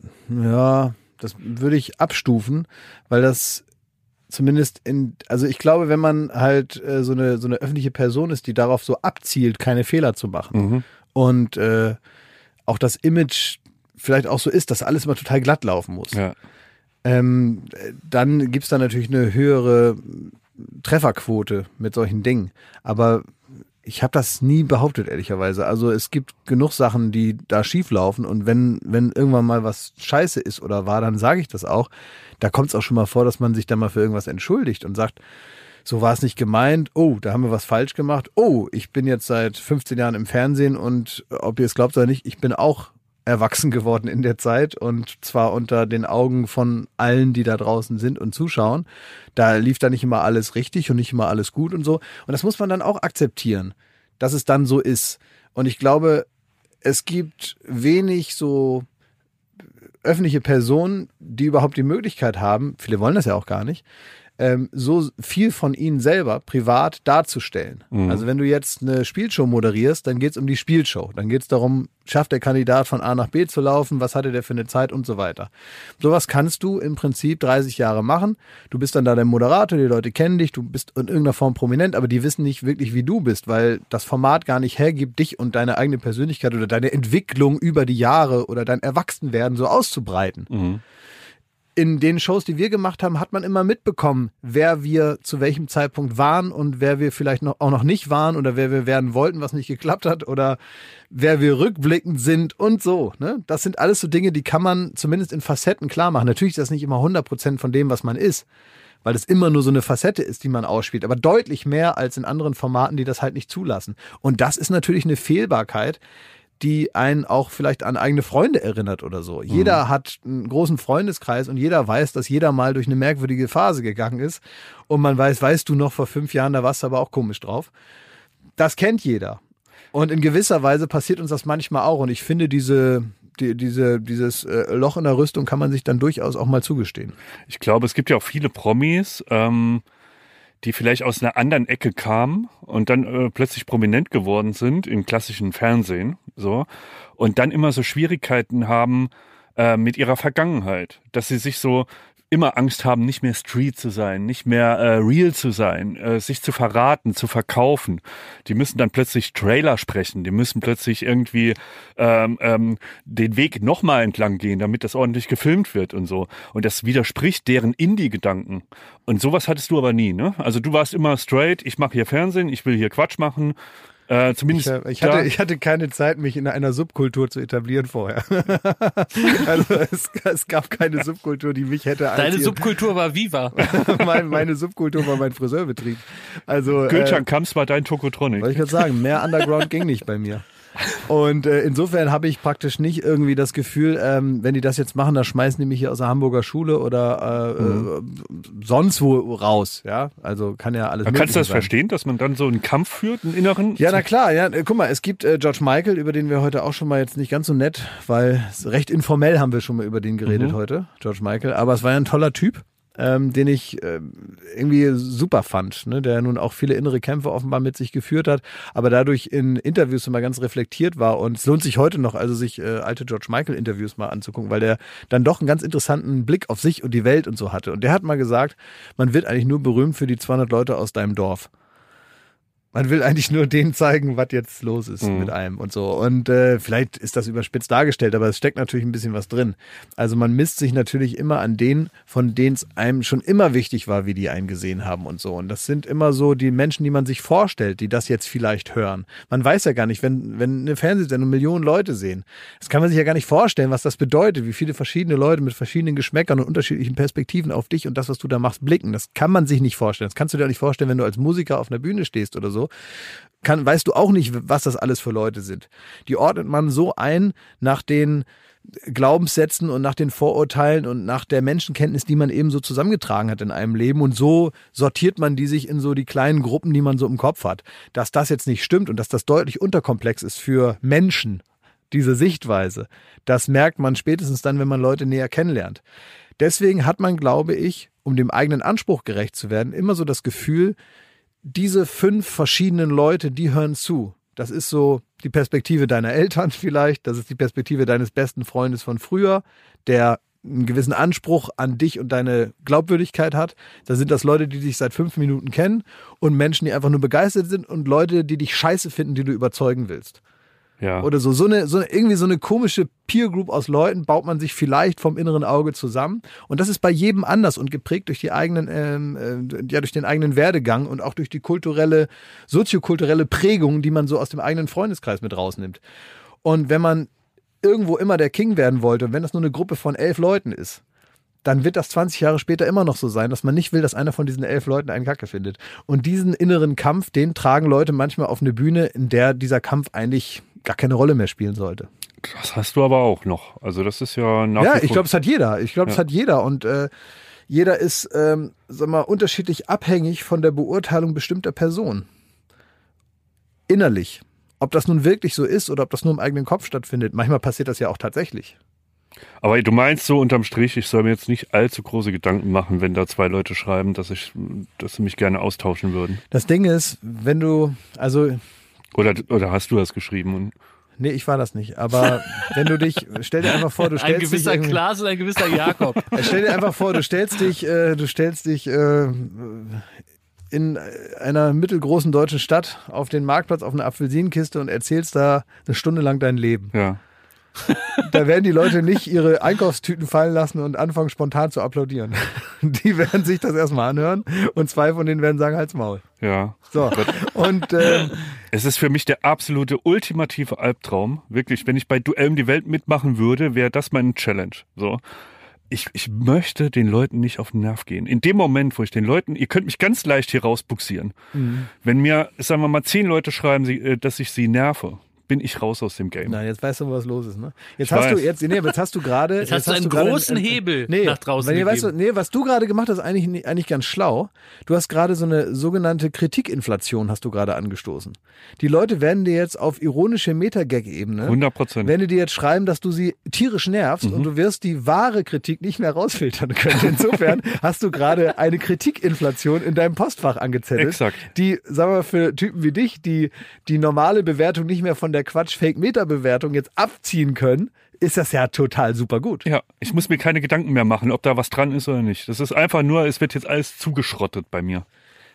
ja, das würde ich abstufen, weil das zumindest in, also ich glaube, wenn man halt äh, so eine so eine öffentliche Person ist, die darauf so abzielt, keine Fehler zu machen Mhm. und äh, auch das Image vielleicht auch so ist, dass alles immer total glatt laufen muss, Ja. ähm, dann gibt's da natürlich eine höhere Trefferquote mit solchen Dingen. Aber ich habe das nie behauptet, ehrlicherweise. Also es gibt genug Sachen, die da schief laufen und wenn wenn irgendwann mal was scheiße ist oder war, dann sage ich das auch. Da kommt es auch schon mal vor, dass man sich dann mal für irgendwas entschuldigt und sagt, so war es nicht gemeint, oh, da haben wir was falsch gemacht, oh, ich bin jetzt seit fünfzehn Jahren im Fernsehen und ob ihr es glaubt oder nicht, ich bin auch erwachsen geworden in der Zeit und zwar unter den Augen von allen, die da draußen sind und zuschauen. Da lief da nicht immer alles richtig und nicht immer alles gut und so. Und das muss man dann auch akzeptieren, dass es dann so ist. Und ich glaube, es gibt wenig so öffentliche Personen, die überhaupt die Möglichkeit haben, viele wollen das ja auch gar nicht, ähm, so viel von ihnen selber privat darzustellen. Mhm. Also wenn du jetzt eine Spielshow moderierst, dann geht es um die Spielshow. Dann geht es darum, schafft der Kandidat von A nach B zu laufen, was hatte der für eine Zeit und so weiter. Sowas kannst du im Prinzip dreißig Jahre machen. Du bist dann da der Moderator, die Leute kennen dich, du bist in irgendeiner Form prominent, aber die wissen nicht wirklich, wie du bist, weil das Format gar nicht hergibt, dich und deine eigene Persönlichkeit oder deine Entwicklung über die Jahre oder dein Erwachsenwerden so auszubreiten. Mhm. In den Shows, die wir gemacht haben, hat man immer mitbekommen, wer wir zu welchem Zeitpunkt waren und wer wir vielleicht noch, auch noch nicht waren oder wer wir werden wollten, was nicht geklappt hat oder wer wir rückblickend sind und so. Ne? Das sind alles so Dinge, die kann man zumindest in Facetten klar machen. Natürlich ist das nicht immer hundert Prozent von dem, was man ist, weil es immer nur so eine Facette ist, die man ausspielt, aber deutlich mehr als in anderen Formaten, die das halt nicht zulassen. Und das ist natürlich eine Fehlbarkeit, die einen auch vielleicht an eigene Freunde erinnert oder so. Jeder hat einen großen Freundeskreis und jeder weiß, dass jeder mal durch eine merkwürdige Phase gegangen ist. Und man weiß, weißt du noch, vor fünf Jahren, da warst du aber auch komisch drauf. Das kennt jeder. Und in gewisser Weise passiert uns das manchmal auch. Und ich finde, diese, die, diese, dieses äh, Loch in der Rüstung kann man sich dann durchaus auch mal zugestehen. Ich glaube, es gibt ja auch viele Promis, ähm, die vielleicht aus einer anderen Ecke kamen und dann äh, plötzlich prominent geworden sind im klassischen Fernsehen, so, und dann immer so Schwierigkeiten haben äh, mit ihrer Vergangenheit, dass sie sich so immer Angst haben, nicht mehr Street zu sein, nicht mehr äh, real zu sein, äh, sich zu verraten, zu verkaufen. Die müssen dann plötzlich Trailer sprechen, die müssen plötzlich irgendwie ähm, ähm, den Weg nochmal entlang gehen, damit das ordentlich gefilmt wird und so. Und das widerspricht deren Indie-Gedanken. Und sowas hattest du aber nie, ne? Also du warst immer straight, ich mache hier Fernsehen, ich will hier Quatsch machen. Äh, zumindest ich, ich, hatte, ich hatte keine Zeit, mich in einer Subkultur zu etablieren vorher. Also es, es gab keine Subkultur, die mich hätte Deine anziehen. Subkultur war Viva. meine, meine Subkultur war mein Friseurbetrieb. Also Gülcan äh, Kamps war dein Tokotronic. wollte ich gerade sagen, mehr Underground ging nicht bei mir. Und äh, insofern habe ich praktisch nicht irgendwie das Gefühl, ähm, wenn die das jetzt machen, dann schmeißen die mich hier aus der Hamburger Schule oder äh, Mhm. äh, sonst wo raus. Ja, also kann ja alles. Aber kannst du das sein. verstehen, dass man dann so einen Kampf führt, einen inneren? Ja, na klar, ja. Guck mal, es gibt äh, George Michael, über den wir heute auch schon mal jetzt nicht ganz so nett, weil recht informell haben wir schon mal über den geredet Mhm. heute, George Michael. Aber es war ja ein toller Typ, ähm, den ich äh, irgendwie super fand, ne? Der nun auch viele innere Kämpfe offenbar mit sich geführt hat, aber dadurch in Interviews immer ganz reflektiert war. Und es lohnt sich heute noch, also sich äh, alte George Michael Interviews mal anzugucken, weil der dann doch einen ganz interessanten Blick auf sich und die Welt und so hatte. Und der hat mal gesagt, man wird eigentlich nur berühmt für die zweihundert Leute aus deinem Dorf. Man will eigentlich nur denen zeigen, was jetzt los ist mhm. mit einem und so. Und äh, vielleicht ist das überspitzt dargestellt, aber es steckt natürlich ein bisschen was drin. Also man misst sich natürlich immer an denen, von denen es einem schon immer wichtig war, wie die einen gesehen haben und so. Und das sind immer so die Menschen, die man sich vorstellt, die das jetzt vielleicht hören. Man weiß ja gar nicht, wenn, wenn eine Fernsehsendung Millionen Leute sehen, das kann man sich ja gar nicht vorstellen, was das bedeutet, wie viele verschiedene Leute mit verschiedenen Geschmäckern und unterschiedlichen Perspektiven auf dich und das, was du da machst, blicken. Das kann man sich nicht vorstellen. Das kannst du dir auch nicht vorstellen, wenn du als Musiker auf einer Bühne stehst oder so. Kann, weißt du auch nicht, was das alles für Leute sind. Die ordnet man so ein nach den Glaubenssätzen und nach den Vorurteilen und nach der Menschenkenntnis, die man eben so zusammengetragen hat in einem Leben. Und so sortiert man die sich in so die kleinen Gruppen, die man so im Kopf hat. Dass das jetzt nicht stimmt und dass das deutlich unterkomplex ist für Menschen, diese Sichtweise, das merkt man spätestens dann, wenn man Leute näher kennenlernt. Deswegen hat man, glaube ich, um dem eigenen Anspruch gerecht zu werden, immer so das Gefühl, diese fünf verschiedenen Leute, die hören zu. Das ist so die Perspektive deiner Eltern vielleicht, das ist die Perspektive deines besten Freundes von früher, der einen gewissen Anspruch an dich und deine Glaubwürdigkeit hat. Da sind das Leute, die dich seit fünf Minuten kennen und Menschen, die einfach nur begeistert sind und Leute, die dich scheiße finden, die du überzeugen willst. Ja. Oder so, so eine, so eine, irgendwie so eine komische Peer Group aus Leuten baut man sich vielleicht vom inneren Auge zusammen. Und das ist bei jedem anders und geprägt durch die eigenen, ähm, äh, ja, durch den eigenen Werdegang und auch durch die kulturelle, soziokulturelle Prägung, die man so aus dem eigenen Freundeskreis mit rausnimmt. Und wenn man irgendwo immer der King werden wollte, und wenn das nur eine Gruppe von elf Leuten ist, dann wird das zwanzig Jahre später immer noch so sein, dass man nicht will, dass einer von diesen elf Leuten einen Kacke findet. Und diesen inneren Kampf, den tragen Leute manchmal auf eine Bühne, in der dieser Kampf eigentlich gar keine Rolle mehr spielen sollte. Das hast du aber auch noch. Also das ist ja nach Ja, ich glaube, es hat jeder. Ich glaube, es ja. hat jeder. Und äh, jeder ist, ähm, sag mal, unterschiedlich abhängig von der Beurteilung bestimmter Personen. Innerlich. Ob das nun wirklich so ist oder ob das nur im eigenen Kopf stattfindet. Manchmal passiert das ja auch tatsächlich. Aber du meinst so unterm Strich, ich soll mir jetzt nicht allzu große Gedanken machen, wenn da zwei Leute schreiben, dass ich, dass sie mich gerne austauschen würden. Das Ding ist, wenn du, also Oder, oder hast du das geschrieben? Und nee, ich war das nicht. Aber wenn du dich, stell dir einfach vor, du stellst dich... Ein gewisser dich Klaas und ein gewisser Jakob. Stell dir einfach vor, du stellst dich, äh, du stellst dich äh, in einer mittelgroßen deutschen Stadt auf den Marktplatz auf eine Apfelsinenkiste und erzählst da eine Stunde lang dein Leben. Ja. Da werden die Leute nicht ihre Einkaufstüten fallen lassen und anfangen spontan zu applaudieren. Die werden sich das erstmal anhören und zwei von denen werden sagen, halt's Maul. Ja. So. Und ähm, es ist für mich der absolute ultimative Albtraum. Wirklich, wenn ich bei Duell um die Welt mitmachen würde, wäre das meine Challenge. So. Ich, ich möchte den Leuten nicht auf den Nerv gehen. In dem Moment, wo ich den Leuten, ihr könnt mich ganz leicht hier rausbuxieren. Mhm. Wenn mir, sagen wir mal, zehn Leute schreiben, dass ich sie nerve, bin ich raus aus dem Game. Nein, jetzt weißt du, was los ist, ne? Jetzt ich hast weiß. du jetzt, nee, jetzt hast du gerade, jetzt, jetzt hast du einen großen einen, Hebel nee, nach draußen weil, gegeben. Weißt du, nee, was du gerade gemacht hast, eigentlich eigentlich ganz schlau. Du hast gerade so eine sogenannte Kritikinflation hast du gerade angestoßen. Die Leute werden dir jetzt auf ironische Meta-Gag-Ebene, hundert Prozent, werden dir jetzt schreiben, dass du sie tierisch nervst mhm. und du wirst die wahre Kritik nicht mehr rausfiltern können. Insofern hast du gerade eine Kritikinflation in deinem Postfach angezettelt, Exakt. Die, sagen wir mal, für Typen wie dich, die die normale Bewertung nicht mehr von der Quatsch-Fake-Meta-Bewertung jetzt abziehen können, ist das ja total super gut. Ja, ich muss mir keine Gedanken mehr machen, ob da was dran ist oder nicht. Das ist einfach nur, es wird jetzt alles zugeschrottet bei mir.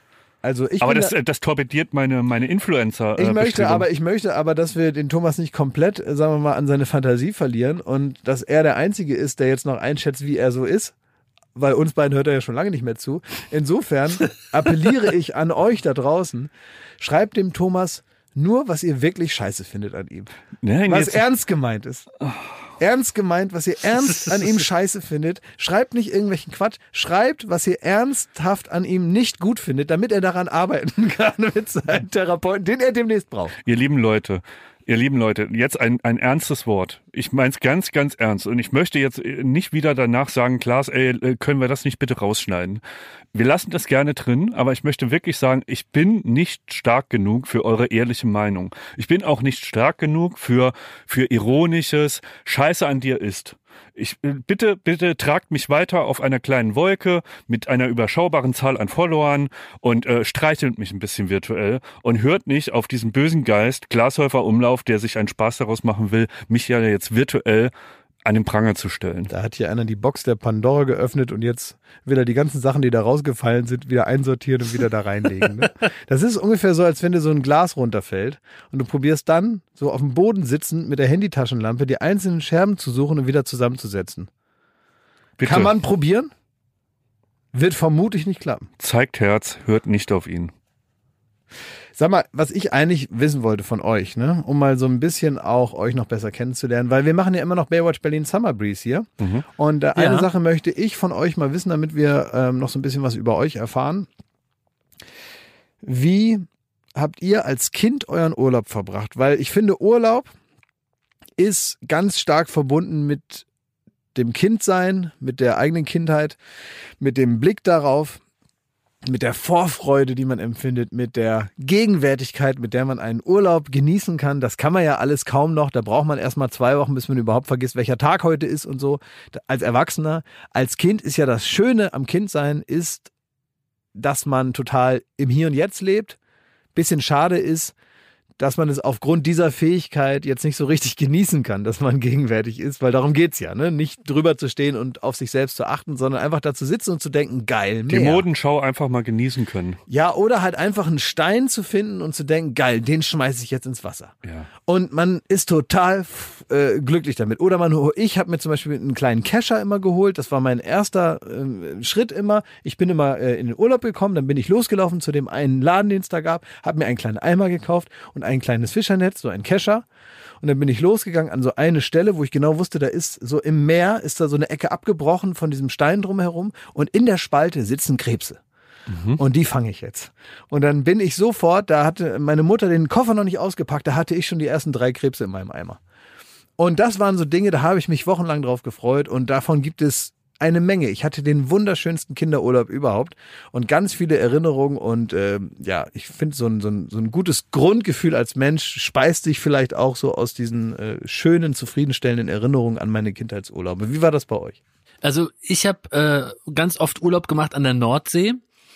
Also ich aber bin das, da, das torpediert meine, meine Influencer. Ich möchte aber, ich möchte aber, dass wir den Thomas nicht komplett, sagen wir mal, an seine Fantasie verlieren und dass er der Einzige ist, der jetzt noch einschätzt, wie er so ist. Weil uns beiden hört er ja schon lange nicht mehr zu. Insofern appelliere ich an euch da draußen, schreibt dem Thomas nur, was ihr wirklich scheiße findet an ihm. Nein, was jetzt ernst gemeint ist. Oh. Ernst gemeint, was ihr ernst an ihm scheiße findet. Schreibt nicht irgendwelchen Quatsch. Schreibt, was ihr ernsthaft an ihm nicht gut findet, damit er daran arbeiten kann mit seinem Therapeuten, den er demnächst braucht. Ihr lieben Leute, Ihr lieben Leute, jetzt ein, ein ernstes Wort. Ich meine es ganz, ganz ernst. Und ich möchte jetzt nicht wieder danach sagen, Klaas, ey, können wir das nicht bitte rausschneiden? Wir lassen das gerne drin, aber ich möchte wirklich sagen, ich bin nicht stark genug für eure ehrliche Meinung. Ich bin auch nicht stark genug für, für ironisches Scheiße an dir ist. Ich, bitte, bitte tragt mich weiter auf einer kleinen Wolke mit einer überschaubaren Zahl an Followern und äh, streichelt mich ein bisschen virtuell und hört nicht auf diesen bösen Geist Glashäufer Umlauf, der sich einen Spaß daraus machen will, mich ja jetzt virtuell an den Pranger zu stellen. Da hat hier einer die Box der Pandora geöffnet und jetzt will er die ganzen Sachen, die da rausgefallen sind, wieder einsortieren und wieder da reinlegen. Ne? Das ist ungefähr so, als wenn dir so ein Glas runterfällt und du probierst dann so auf dem Boden sitzend mit der Handytaschenlampe die einzelnen Scherben zu suchen und wieder zusammenzusetzen. Bitte. Kann man probieren? Wird vermutlich nicht klappen. Zeigt Herz, hört nicht auf ihn. Sag mal, was ich eigentlich wissen wollte von euch, ne, um mal so ein bisschen auch euch noch besser kennenzulernen, weil wir machen ja immer noch Baywatch Berlin Summer Breeze hier. Mhm. Und äh, eine ja. Sache möchte ich von euch mal wissen, damit wir ähm, noch so ein bisschen was über euch erfahren. Wie habt ihr als Kind euren Urlaub verbracht? Weil ich finde, Urlaub ist ganz stark verbunden mit dem Kindsein, mit der eigenen Kindheit, mit dem Blick darauf, mit der Vorfreude, die man empfindet, mit der Gegenwärtigkeit, mit der man einen Urlaub genießen kann. Das kann man ja alles kaum noch. Da braucht man erstmal zwei Wochen, bis man überhaupt vergisst, welcher Tag heute ist und so. Als Erwachsener, als Kind ist ja das Schöne am Kindsein ist, dass man total im Hier und Jetzt lebt. Bisschen schade ist, dass man es aufgrund dieser Fähigkeit jetzt nicht so richtig genießen kann, dass man gegenwärtig ist, weil darum geht's ja, ne? Nicht drüber zu stehen und auf sich selbst zu achten, sondern einfach da zu sitzen und zu denken, geil, mehr. Die Modenschau einfach mal genießen können. Ja, oder halt einfach einen Stein zu finden und zu denken, geil, den schmeiße ich jetzt ins Wasser. Ja. Und man ist total äh, glücklich damit. Oder man, ich habe mir zum Beispiel einen kleinen Kescher immer geholt, das war mein erster äh, Schritt immer. Ich bin immer äh, in den Urlaub gekommen, dann bin ich losgelaufen zu dem einen Laden, den es da gab, habe mir einen kleinen Eimer gekauft und ein kleines Fischernetz, so ein Kescher. Und dann bin ich losgegangen an so eine Stelle, wo ich genau wusste, da ist so im Meer, ist da so eine Ecke abgebrochen von diesem Stein drumherum und in der Spalte sitzen Krebse. Mhm. Und die fange ich jetzt. Und dann bin ich sofort, da hatte meine Mutter den Koffer noch nicht ausgepackt, da hatte ich schon die ersten drei Krebse in meinem Eimer. Und das waren so Dinge, da habe ich mich wochenlang drauf gefreut und davon gibt es eine Menge. Ich hatte den wunderschönsten Kinderurlaub überhaupt und ganz viele Erinnerungen und äh, ja, ich finde so ein, so, ein, so ein gutes Grundgefühl als Mensch speist sich vielleicht auch so aus diesen äh, schönen, zufriedenstellenden Erinnerungen an meine Kindheitsurlaube. Wie war das bei euch? Also ich habe äh, ganz oft Urlaub gemacht an der Nordsee.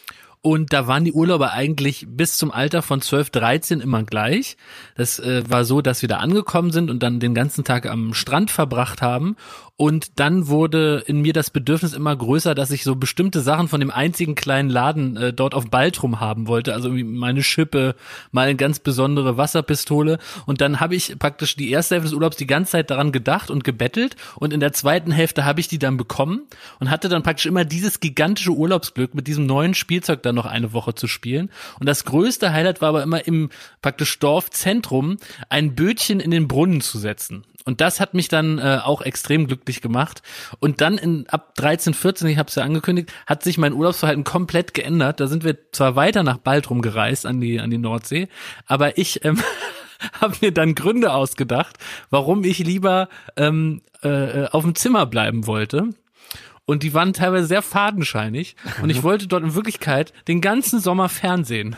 Und da waren die Urlauber eigentlich bis zum Alter von zwölf, dreizehn immer gleich. Das äh, war so, dass wir da angekommen sind und dann den ganzen Tag am Strand verbracht haben. Und dann wurde in mir das Bedürfnis immer größer, dass ich so bestimmte Sachen von dem einzigen kleinen Laden äh, dort auf Baltrum haben wollte. Also irgendwie meine Schippe, mal eine ganz besondere Wasserpistole. Und dann habe ich praktisch die erste Hälfte des Urlaubs die ganze Zeit daran gedacht und gebettelt. Und in der zweiten Hälfte habe ich die dann bekommen und hatte dann praktisch immer dieses gigantische Urlaubsglück, mit diesem neuen Spielzeug dann noch eine Woche zu spielen. Und das größte Highlight war aber immer im praktisch Dorfzentrum ein Bötchen in den Brunnen zu setzen. Und das hat mich dann äh, auch extrem glücklich gemacht. Und dann in ab dreizehn, vierzehn, ich habe es ja angekündigt, hat sich mein Urlaubsverhalten komplett geändert. Da sind wir zwar weiter nach Baltrum gereist an die an die Nordsee, aber ich ähm, habe mir dann Gründe ausgedacht, warum ich lieber ähm, äh, auf dem Zimmer bleiben wollte. Und die waren teilweise sehr fadenscheinig. Und ich wollte dort in Wirklichkeit den ganzen Sommer Fernsehen.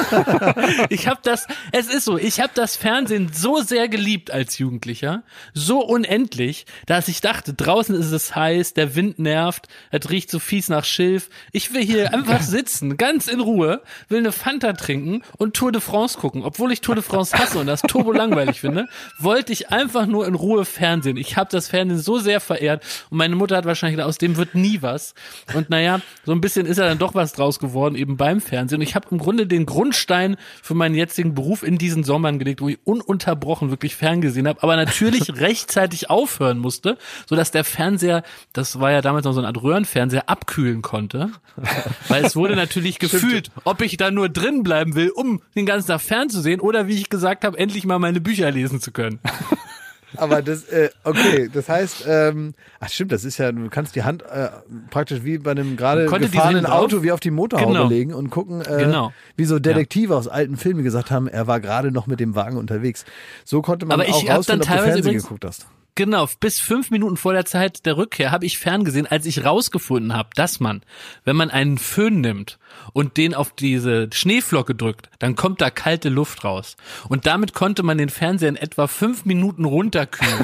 Ich habe das, es ist so, ich habe das Fernsehen so sehr geliebt als Jugendlicher, so unendlich, dass ich dachte, draußen ist es heiß, der Wind nervt, es riecht so fies nach Schilf. Ich will hier einfach sitzen, ganz in Ruhe, will eine Fanta trinken und Tour de France gucken. Obwohl ich Tour de France hasse und das turbo langweilig finde, wollte ich einfach nur in Ruhe Fernsehen. Ich habe das Fernsehen so sehr verehrt und meine Mutter hat wahrscheinlich gedacht, aus dem wird nie was. Und naja, so ein bisschen ist ja dann doch was draus geworden, eben beim Fernsehen. Und ich habe im Grunde den Grundstein für meinen jetzigen Beruf in diesen Sommern gelegt, wo ich ununterbrochen wirklich ferngesehen habe, aber natürlich rechtzeitig aufhören musste, sodass der Fernseher, das war ja damals noch so eine Art Röhrenfernseher, abkühlen konnte. Weil es wurde natürlich gefühlt, ob ich da nur drin bleiben will, um den ganzen Tag fernzusehen oder wie ich gesagt habe, endlich mal meine Bücher lesen zu können. Aber das, äh, okay, das heißt, ähm, ach stimmt, das ist ja, du kannst die Hand äh, praktisch wie bei einem gerade gefahrenen Auto wie auf die Motorhaube genau. legen und gucken, äh, genau. wie so Detektive ja. aus alten Filmen gesagt haben, er war gerade noch mit dem Wagen unterwegs. So konnte man Aber auch rausfinden, ob du Fernsehen übrigens, geguckt hast. Genau, bis fünf Minuten vor der Zeit der Rückkehr habe ich ferngesehen, als ich rausgefunden habe, dass man, wenn man einen Föhn nimmt und den auf diese Schneeflocke drückt, dann kommt da kalte Luft raus. Und damit konnte man den Fernseher in etwa fünf Minuten runterkühlen.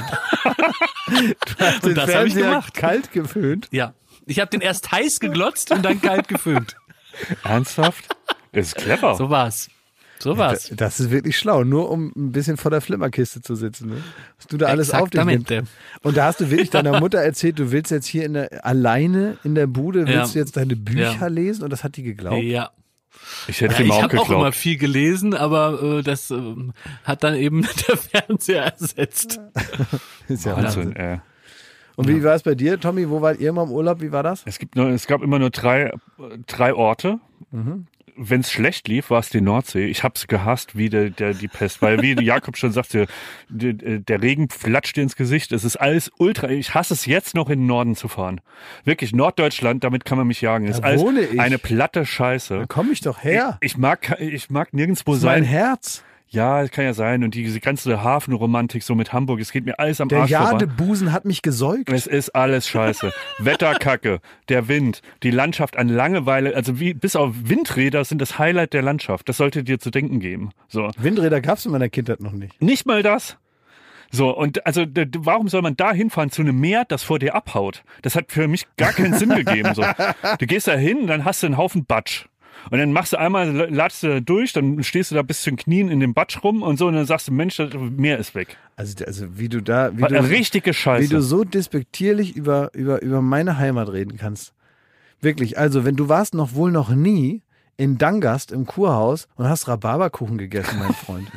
Du hast den und das habe ich gemacht. Kalt geföhnt? Ja, ich habe den erst heiß geglotzt und dann kalt geföhnt. Ernsthaft? Das ist clever. So war's. So war's. Das, das ist wirklich schlau, nur um ein bisschen vor der Flimmerkiste zu sitzen. Ne? Dass du da alles auf dich nimmst. Und da hast du wirklich deiner Mutter erzählt, du willst jetzt hier in der, alleine in der Bude, willst Ja. du jetzt deine Bücher Ja. lesen? Und das hat die geglaubt? Ja. Ich hätte Ja, ihm ich auch habe auch immer geglaubt. viel gelesen, aber äh, das äh, hat dann eben der Fernseher ersetzt. Ist ja Wahnsinn, Wahnsinn. ey. Und wie war es bei dir, Tommy? Wo wart ihr immer im Urlaub? Wie war das? Es gibt nur, es gab immer nur drei, drei Orte. Mhm. Wenn es schlecht lief, war es die Nordsee. Ich hab's gehasst wie der, der die Pest, weil wie Jakob schon sagte, der, der Regen flatscht dir ins Gesicht. Es ist alles ultra. Ich hasse es jetzt noch in den Norden zu fahren. Wirklich Norddeutschland, damit kann man mich jagen. Es ist Da alles wohne ich. eine platte Scheiße. Da komm ich doch her. Ich, ich mag, ich mag nirgendwo Das ist mein sein. Herz. Ja, das kann ja sein. Und diese ganze Hafenromantik so mit Hamburg, es geht mir alles am Der Arsch vorbei. Jadebusen hat mich gesäugt. Es ist alles scheiße. Wetterkacke, der Wind, die Landschaft an Langeweile, also wie bis auf Windräder sind das Highlight der Landschaft. Das sollte dir zu denken geben. So, Windräder gab's in meiner Kindheit noch nicht. nicht mal das. So, und also d- d- warum soll man da hinfahren zu einem Meer, das vor dir abhaut? Das hat für mich gar keinen Sinn gegeben. So. Du gehst da hin, dann hast du einen Haufen Batsch. Und dann machst du einmal, ladst du da durch, dann stehst du da bis zu den Knien in dem Batsch rum und so, und dann sagst du, Mensch, das Meer ist weg. Also, also wie du da, wie War du, eine richtige Scheiße. wie du so despektierlich über, über, über meine Heimat reden kannst. Wirklich, also wenn du warst noch wohl noch nie in Dangast im Kurhaus und hast Rhabarberkuchen gegessen, mein Freund.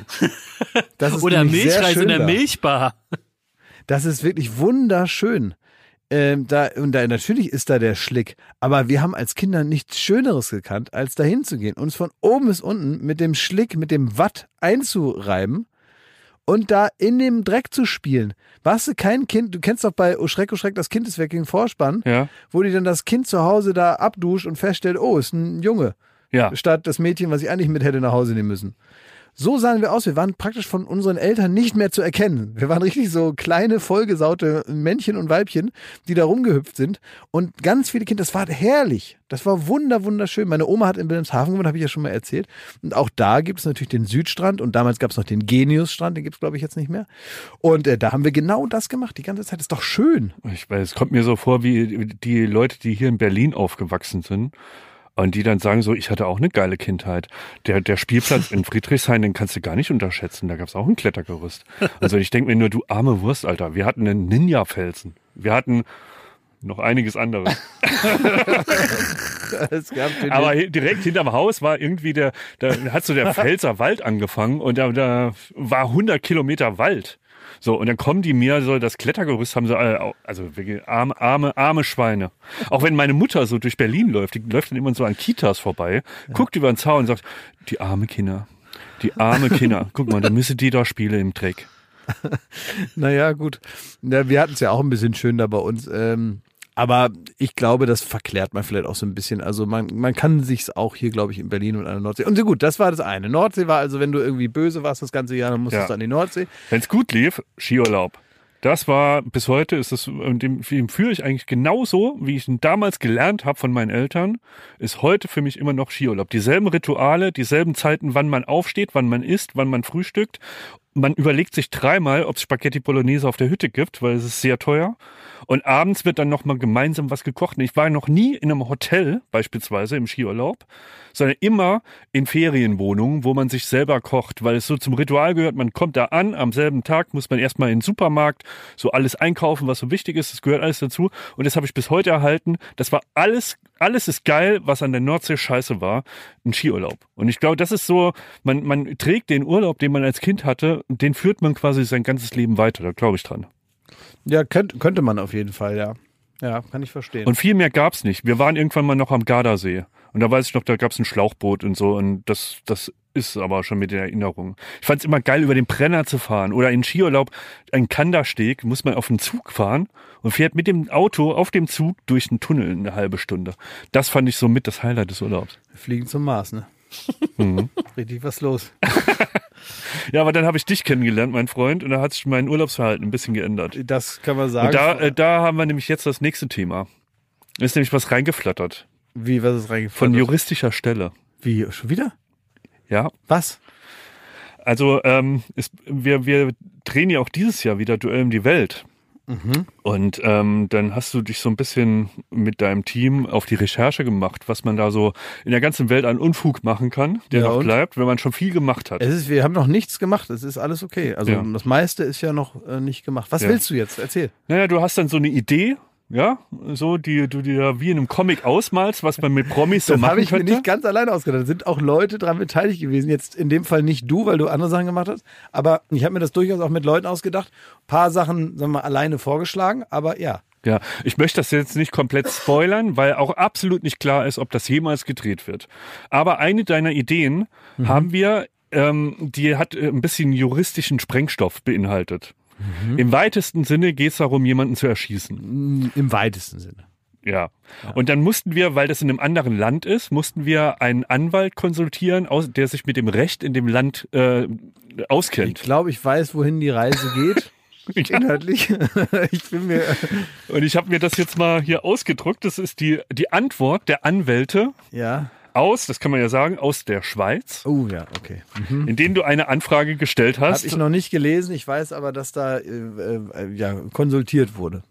Das ist Oder nämlich sehr Milchreis schön in der da. Milchbar. Das ist wirklich wunderschön. Ähm, da, und da, natürlich ist da der Schlick. Aber wir haben als Kinder nichts Schöneres gekannt, als da hinzugehen, uns von oben bis unten mit dem Schlick, mit dem Watt einzureiben und da in dem Dreck zu spielen. Warst du kein Kind, du kennst doch bei Oh Schreck, oh Schreck, das Kind ist weg gegen Vorspann, Ja, wo die dann das Kind zu Hause da abduscht und feststellt, oh, ist ein Junge, ja. statt das Mädchen, was ich eigentlich mit hätte nach Hause nehmen müssen. So sahen wir aus. Wir waren praktisch von unseren Eltern nicht mehr zu erkennen. Wir waren richtig so kleine, vollgesaute Männchen und Weibchen, die da rumgehüpft sind. Und ganz viele Kinder, das war herrlich. Das war wunder, wunderschön. Meine Oma hat in Wilhelmshaven gewohnt, habe ich ja schon mal erzählt. Und auch da gibt es natürlich den Südstrand. Und damals gab es noch den Geniusstrand, den gibt es, glaube ich, jetzt nicht mehr. Und äh, da haben wir genau das gemacht, die ganze Zeit. Das ist doch schön. Ich weiß, es kommt mir so vor, wie die Leute, die hier in Berlin aufgewachsen sind und die dann sagen so, ich hatte auch eine geile Kindheit. Der, der Spielplatz in Friedrichshain, den kannst du gar nicht unterschätzen. Da gab es auch ein Klettergerüst. Also ich denke mir nur, du arme Wurst, Alter. Wir hatten einen Ninja-Felsen. Wir hatten noch einiges anderes. Es gab den Aber hi- direkt hinterm Haus war irgendwie der, da hat so der Pfälzer Wald angefangen und da, da war hundert Kilometer Wald. So, und dann kommen die mir so, das Klettergerüst haben sie alle, au- also wirklich arme, arme, arme Schweine. Auch wenn meine Mutter so durch Berlin läuft, die läuft dann immer so an Kitas vorbei, guckt über den Zaun und sagt, die arme Kinder, die arme Kinder, guck mal, da müssen die da spielen im Dreck. Naja, gut. Ja, wir hatten es ja auch ein bisschen schön da bei uns. Ähm, aber ich glaube, das verklärt man vielleicht auch so ein bisschen. Also man, man kann sich's auch hier, glaube ich, in Berlin und an der Nordsee. Und so gut, das war das eine. Nordsee war also, wenn du irgendwie böse warst das ganze Jahr, dann musstest Ja. du an die Nordsee. Wenn es gut lief, Skiurlaub. Das war, bis heute ist das, und dem, dem führe ich eigentlich genauso, wie ich ihn damals gelernt habe von meinen Eltern, ist heute für mich immer noch Skiurlaub. Dieselben Rituale, dieselben Zeiten, wann man aufsteht, wann man isst, wann man frühstückt. Man überlegt sich dreimal, ob es Spaghetti Bolognese auf der Hütte gibt, weil es ist sehr teuer. Und abends wird dann nochmal gemeinsam was gekocht. Ich war noch nie in einem Hotel, beispielsweise im Skiurlaub, sondern immer in Ferienwohnungen, wo man sich selber kocht, weil es so zum Ritual gehört. Man kommt da an, am selben Tag muss man erstmal in den Supermarkt so alles einkaufen, was so wichtig ist. Das gehört alles dazu. Und das habe ich bis heute erhalten. Das war alles, alles ist geil, was an der Nordsee scheiße war, ein Skiurlaub. Und ich glaube, das ist so, man, man trägt den Urlaub, den man als Kind hatte, den führt man quasi sein ganzes Leben weiter. Da glaube ich dran. Ja, könnte, könnte man auf jeden Fall, ja. Ja, kann ich verstehen. Und viel mehr gab's nicht. Wir waren irgendwann mal noch am Gardasee. Und da weiß ich noch, da gab's ein Schlauchboot und so. Und das, das ist aber schon mit der Erinnerung. Ich fand's immer geil, über den Brenner zu fahren. Oder in Skiurlaub, ein Kandersteg, muss man auf den Zug fahren und fährt mit dem Auto auf dem Zug durch einen Tunnel eine halbe Stunde. Das fand ich so mit das Highlight des Urlaubs. Fliegen zum Mars, ne? Mhm. Richtig was los. Ja, aber dann habe ich dich kennengelernt, mein Freund, und da hat sich mein Urlaubsverhalten ein bisschen geändert. Das kann man sagen. Und da, äh, da haben wir nämlich jetzt das nächste Thema. Ist nämlich was reingeflattert. Wie, was ist reingefallen? Von juristischer Stelle. Wie, schon wieder? Ja. Was? Also ähm, ist, wir, wir drehen ja auch dieses Jahr wieder Duell um die Welt. Mhm. Und ähm, dann hast du dich so ein bisschen mit deinem Team auf die Recherche gemacht, was man da so in der ganzen Welt an Unfug machen kann, der Ja, noch und? bleibt, wenn man schon viel gemacht hat. Es ist, wir haben noch nichts gemacht, es ist alles okay. Also Ja. das meiste ist ja noch äh, nicht gemacht. Was Ja. willst du jetzt? Erzähl. Naja, du hast dann so eine Idee, ja, so, die du dir wie in einem Comic ausmalst, was man mit Promis so Das habe machen ich mir könnte. nicht ganz alleine ausgedacht. Da sind auch Leute dran beteiligt gewesen. Jetzt in dem Fall nicht du, weil du andere Sachen gemacht hast. Aber ich habe mir das durchaus auch mit Leuten ausgedacht. Ein paar Sachen, sagen wir mal, alleine vorgeschlagen. Aber ja. Ja, ich möchte das jetzt nicht komplett spoilern, weil auch absolut nicht klar ist, ob das jemals gedreht wird. Aber eine deiner Ideen Mhm. haben wir, ähm, die hat äh, ein bisschen juristischen Sprengstoff beinhaltet. Mhm. Im weitesten Sinne geht es darum, jemanden zu erschießen. Im weitesten Sinne. Ja. Und dann mussten wir, weil das in einem anderen Land ist, mussten wir einen Anwalt konsultieren, aus, der sich mit dem Recht in dem Land äh, Ich auskennt. glaube, ich weiß, wohin die Reise geht. Inhaltlich. Ich bin mir. Und ich habe mir das jetzt mal hier ausgedruckt. Das ist die, die Antwort der Anwälte Ja. aus, das kann man ja sagen, aus der Schweiz, Oh ja, okay. in denen du eine Anfrage gestellt Habe hast. ich noch nicht gelesen. Ich weiß aber, dass da äh, äh, ja, konsultiert wurde.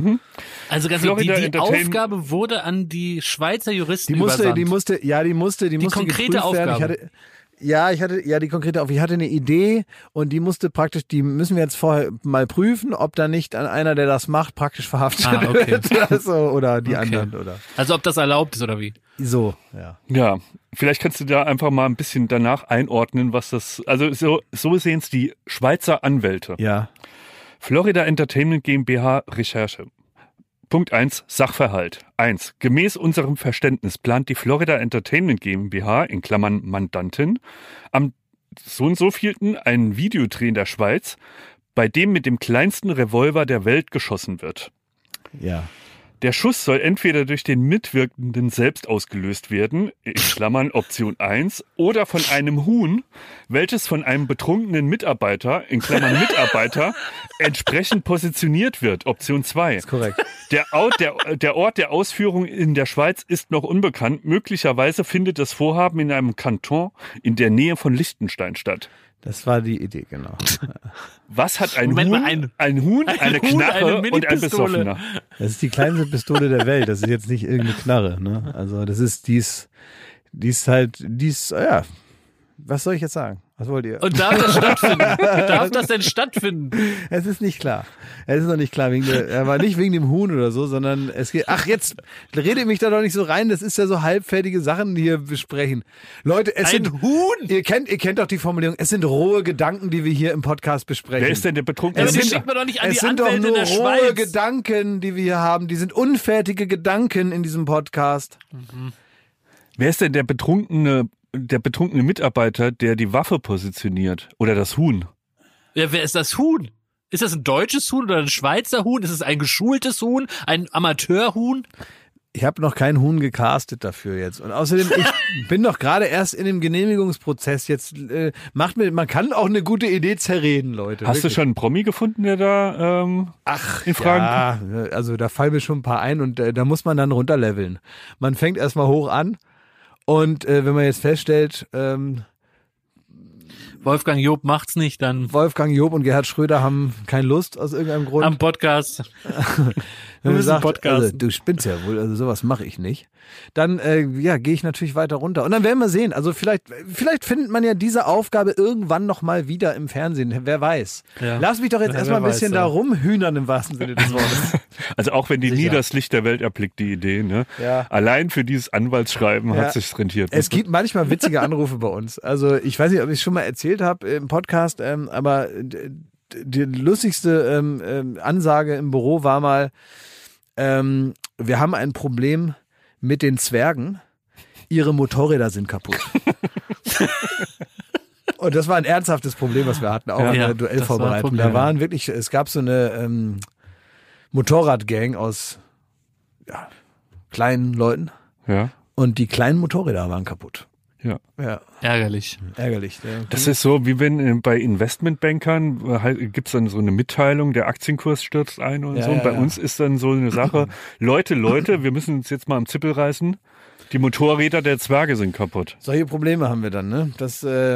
Also ganz Florida die, die Entertain- Aufgabe wurde an die Schweizer Juristen Die musste, übersandt. die musste, ja, die musste, die, Die musste konkrete geprüft werden. Ich Aufgabe. hatte, ja, ich hatte, ja, die konkrete Aufgabe. Ich hatte eine Idee und die musste praktisch, die müssen wir jetzt vorher mal prüfen, ob da nicht einer, der das macht, praktisch verhaftet Ah, okay. wird. Also, oder die Okay. anderen, oder Also ob das erlaubt ist oder wie? so, ja. Ja, vielleicht kannst du da einfach mal ein bisschen danach einordnen, was das, also so, so sehen es die Schweizer Anwälte. Ja. Florida Entertainment GmbH Recherche. Punkt eins Sachverhalt. eins Gemäß unserem Verständnis plant die Florida Entertainment GmbH, in Klammern Mandantin, am so und so vielten einen Videodreh in der Schweiz, bei dem mit dem kleinsten Revolver der Welt geschossen wird. Ja. Der Schuss soll entweder durch den Mitwirkenden selbst ausgelöst werden, in Klammern Option eins, oder von einem Huhn, welches von einem betrunkenen Mitarbeiter, in Klammern Mitarbeiter, entsprechend positioniert wird, Option zwei. Ist korrekt. Der Ort der, der Ort der Ausführung in der Schweiz ist noch unbekannt. Möglicherweise findet das Vorhaben in einem Kanton in der Nähe von Liechtenstein statt. Das war die Idee, genau. Was hat ein Moment Huhn, mal, ein- ein Huhn, ein eine Huhn, Knarre eine und ein Mini-Pistole. Besoffener? Das ist die kleinste Pistole der Welt. Das ist jetzt nicht irgendeine Knarre, ne? Also, das ist dies, dies halt, dies, ja. Was soll ich jetzt sagen? Was wollt ihr? Und darf das stattfinden? Darf das denn stattfinden? Es ist nicht klar. Es ist noch nicht klar, wegen der, aber nicht wegen dem Huhn oder so, sondern es geht, ach jetzt, redet mich da doch nicht so rein, das ist ja so halbfertige Sachen, die hier besprechen. Leute, es Ein sind, Huhn? ihr kennt, ihr kennt doch die Formulierung, es sind rohe Gedanken, die wir hier im Podcast besprechen. Wer ist denn der betrunkene Aber die sind- schickt man doch nicht an es die sind doch Anwälte nur in der rohe Schweiz. Gedanken, die wir hier haben, die sind unfertige Gedanken in diesem Podcast. Wer ist denn der betrunkene, der betrunkene Mitarbeiter, der die Waffe positioniert? Oder das Huhn? Ja, wer ist das Huhn? Ist das ein deutsches Huhn oder ein Schweizer Huhn? Ist es ein geschultes Huhn? Ein Amateurhuhn? Ich habe noch keinen Huhn gecastet dafür jetzt. Und außerdem, ich bin doch gerade erst in dem Genehmigungsprozess. Jetzt äh, macht mir, man kann auch eine gute Idee zerreden, Leute. Hast du Wirklich. schon einen Promi gefunden, der da ähm, Ach, in Fragen ja, also da fallen mir schon ein paar ein und äh, da muss man dann runterleveln. Man fängt erstmal hoch an und äh, wenn man jetzt feststellt, ähm, Wolfgang Job macht's nicht, dann Wolfgang Job und Gerhard Schröder haben keine Lust aus irgendeinem Grund. am Podcast. Wenn man müssen sagt, podcasten. also, du spinnst ja wohl, also sowas mache ich nicht. Dann äh, ja, gehe ich natürlich weiter runter. Und dann werden wir sehen. Also vielleicht, vielleicht findet man ja diese Aufgabe irgendwann noch mal wieder im Fernsehen. Wer weiß. Ja. Lass mich doch jetzt Ja, erstmal ein wer bisschen weiß, da ja. rumhühnern im wahrsten Sinne des Wortes. Also auch wenn die nie Sicher. das Licht der Welt erblickt, die Idee, ne? Ja. Allein für dieses Anwaltsschreiben Ja. hat sich's rentiert. Es gibt manchmal witzige Anrufe bei uns. Also ich weiß nicht, ob ich es schon mal erzählt habe im Podcast, ähm, aber d- d- die lustigste ähm, ähm, Ansage im Büro war mal, ähm, wir haben ein Problem mit den Zwergen. Ihre Motorräder sind kaputt. Und das war ein ernsthaftes Problem, was wir hatten, auch Ja, in der das war ein Duellvorbereitung. Problem. Da waren wirklich, es gab so eine ähm, Motorradgang aus ja, kleinen Leuten ja, und die kleinen Motorräder waren kaputt. ja. Ja, Ärgerlich. ärgerlich. Ja. Das ist so, wie wenn äh, bei Investmentbankern äh, halt, gibt's dann so eine Mitteilung, der Aktienkurs stürzt ein und Ja, so. Und ja, bei ja. uns ist dann so eine Sache, Leute, Leute, wir müssen uns jetzt mal am Zippel reißen. Die Motorräder der Zwerge sind kaputt. Solche Probleme haben wir dann, ne? Das, äh,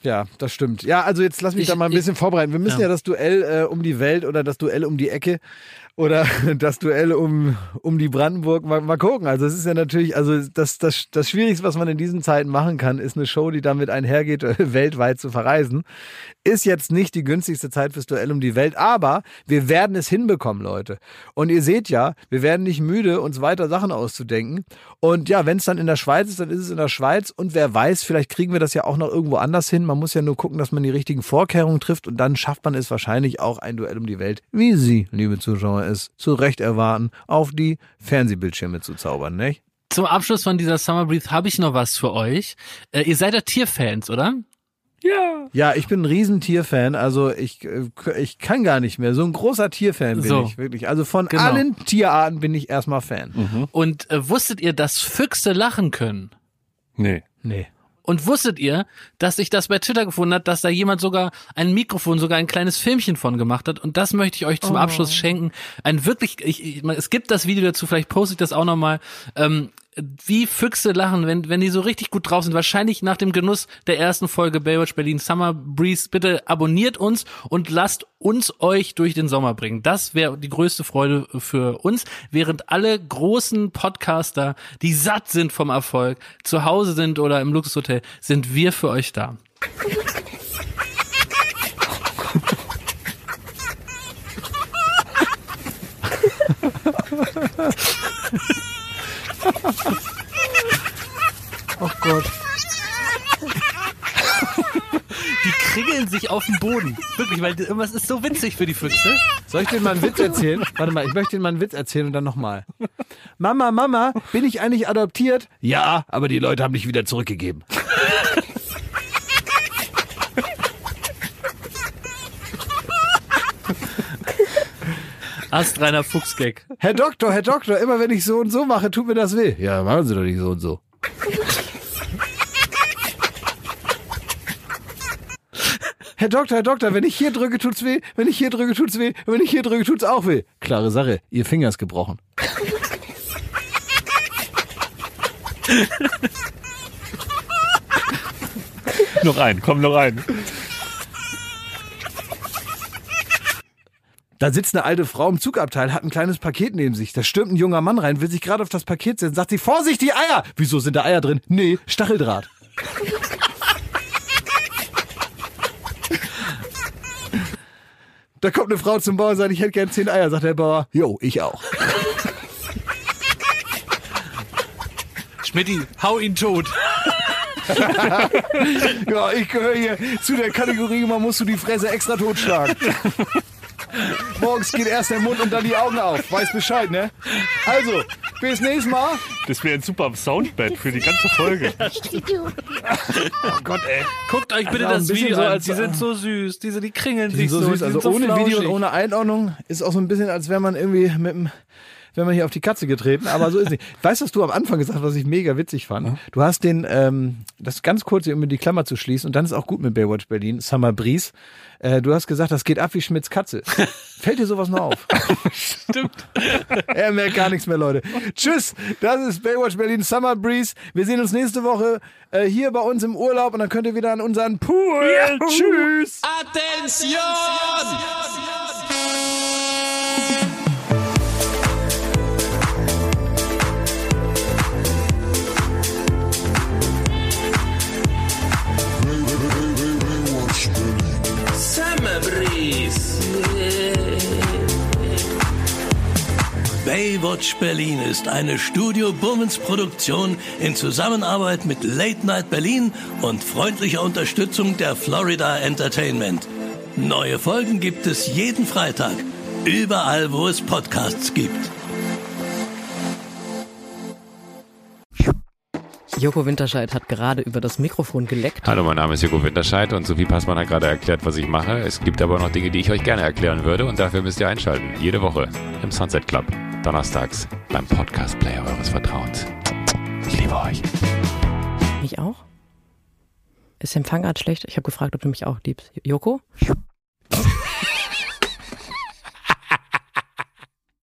Ja, das stimmt. Ja, also jetzt lass mich Ich- da mal ein ich- bisschen vorbereiten. Wir müssen ja, ja. das Duell äh, um die Welt oder das Duell um die Ecke oder das Duell um, um die Brandenburg mal, mal gucken. Also es ist ja natürlich, also das, das, das Schwierigste, was man in diesen Zeiten machen kann, ist eine Show, die damit einhergeht, äh, weltweit zu verreisen. Ist jetzt nicht die günstigste Zeit fürs Duell um die Welt, aber wir werden es hinbekommen, Leute. Und ihr seht ja, wir werden nicht müde, uns weiter Sachen auszudenken. Und ja, wenn es dann in der Schweiz ist, dann ist es in der Schweiz. Und wer weiß, vielleicht kriegen wir das ja auch noch irgendwo anders hin. Man muss ja nur gucken, dass man die richtigen Vorkehrungen trifft. Und dann schafft man es wahrscheinlich auch, ein Duell um die Welt, wie Sie, liebe Zuschauer, es zu Recht erwarten, auf die Fernsehbildschirme zu zaubern, nicht? Zum Abschluss von dieser Summer Breeze habe ich noch was für euch. Äh, ihr seid ja Tierfans, oder? Ja. Ja, ich bin ein riesen Tierfan, also ich, äh, ich kann gar nicht mehr. So ein großer Tierfan bin So. ich, wirklich. Also von Genau. allen Tierarten bin ich erstmal Fan. Und äh, wusstet ihr, dass Füchse lachen können? Nee. Nee. Und wusstet ihr, dass sich das bei Twitter gefunden hat, dass da jemand sogar ein Mikrofon, sogar ein kleines Filmchen von gemacht hat? Und das möchte ich euch zum Abschluss schenken. Ein wirklich, ich, ich, es gibt das Video dazu, vielleicht poste ich das auch nochmal. Ähm, wie Füchse lachen, wenn, wenn die so richtig gut drauf sind. Wahrscheinlich nach dem Genuss der ersten Folge Baywatch Berlin Summer Breeze. Bitte abonniert uns und lasst uns euch durch den Sommer bringen. Das wäre die größte Freude für uns. Während alle großen Podcaster, die satt sind vom Erfolg, zu Hause sind oder im Luxushotel, sind wir für euch da. Oh Gott. Die kringeln sich auf dem Boden. Wirklich, weil irgendwas ist so winzig für die Füchse. Soll ich dir mal einen Witz erzählen? Warte mal, ich möchte dir mal einen Witz erzählen und dann nochmal. Mama, Mama, bin ich eigentlich adoptiert? Ja, aber die Leute haben dich wieder zurückgegeben. Astreiner Fuchsgag. Herr Doktor, Herr Doktor, immer wenn ich so und so mache, tut mir das weh. Ja, machen Sie doch nicht so und so. Herr Doktor, Herr Doktor, wenn ich hier drücke, tut's weh. Wenn ich hier drücke, tut's weh. Wenn ich hier drücke, tut's auch weh. Klare Sache, Ihr Finger ist gebrochen. Noch ein, komm noch ein. Da sitzt eine alte Frau im Zugabteil, hat ein kleines Paket neben sich. Da stürmt ein junger Mann rein, will sich gerade auf das Paket setzen. Sagt sie, Vorsicht, die Eier! Wieso sind da Eier drin? Nee, Stacheldraht. Da kommt eine Frau zum Bauer und sagt, ich hätte gern zehn Eier. Sagt der Bauer, jo, ich auch. Schmidti, hau ihn tot. Ja, ich gehöre hier zu der Kategorie, man muss du die Fresse extra totschlagen. Morgens geht erst der Mund und dann die Augen auf. Weiß Bescheid, ne? Also, bis nächstes Mal. Das wäre ein super Soundbed für die ganze Folge. Oh Gott, ey. Guckt euch bitte Also auch ein das bisschen Video so, an. als- Die sind so süß. Diese, die kringeln Die sich sind so. so süß, die also sind so ohne Video und flauschig. ohne Einordnung ist auch so ein bisschen, als wäre man irgendwie mit dem, wäre man hier auf die Katze getreten, aber so ist nicht. Weißt du, was du am Anfang gesagt hast, was ich mega witzig fand? Du hast den, ähm, das ganz kurz, um die Klammer zu schließen, und dann ist auch gut mit Baywatch Berlin, Summer Breeze. Äh, du hast gesagt, das geht ab wie Schmitz Katze. Fällt dir sowas noch auf? Stimmt. Er merkt gar nichts mehr, Leute. Tschüss, das ist Baywatch Berlin Summer Breeze. Wir sehen uns nächste Woche äh, hier bei uns im Urlaub und dann könnt ihr wieder an unseren Pool. Tschüss. Attention! Summer Breeze. Baywatch Berlin ist eine Studio Bummens Produktion in Zusammenarbeit mit Late Night Berlin und freundlicher Unterstützung der Florida Entertainment. Neue Folgen gibt es jeden Freitag, überall wo es Podcasts gibt. Joko Winterscheid hat gerade über das Mikrofon geleckt. Hallo, mein Name ist Joko Winterscheid und Sophie Passmann hat gerade erklärt, was ich mache. Es gibt aber noch Dinge, die ich euch gerne erklären würde und dafür müsst ihr einschalten. Jede Woche im Sunset Club. Donnerstags beim Podcast-Player eures Vertrauens. Ich liebe euch. Mich auch? Ist der Empfang gerade schlecht? Ich habe gefragt, ob du mich auch liebst. Joko?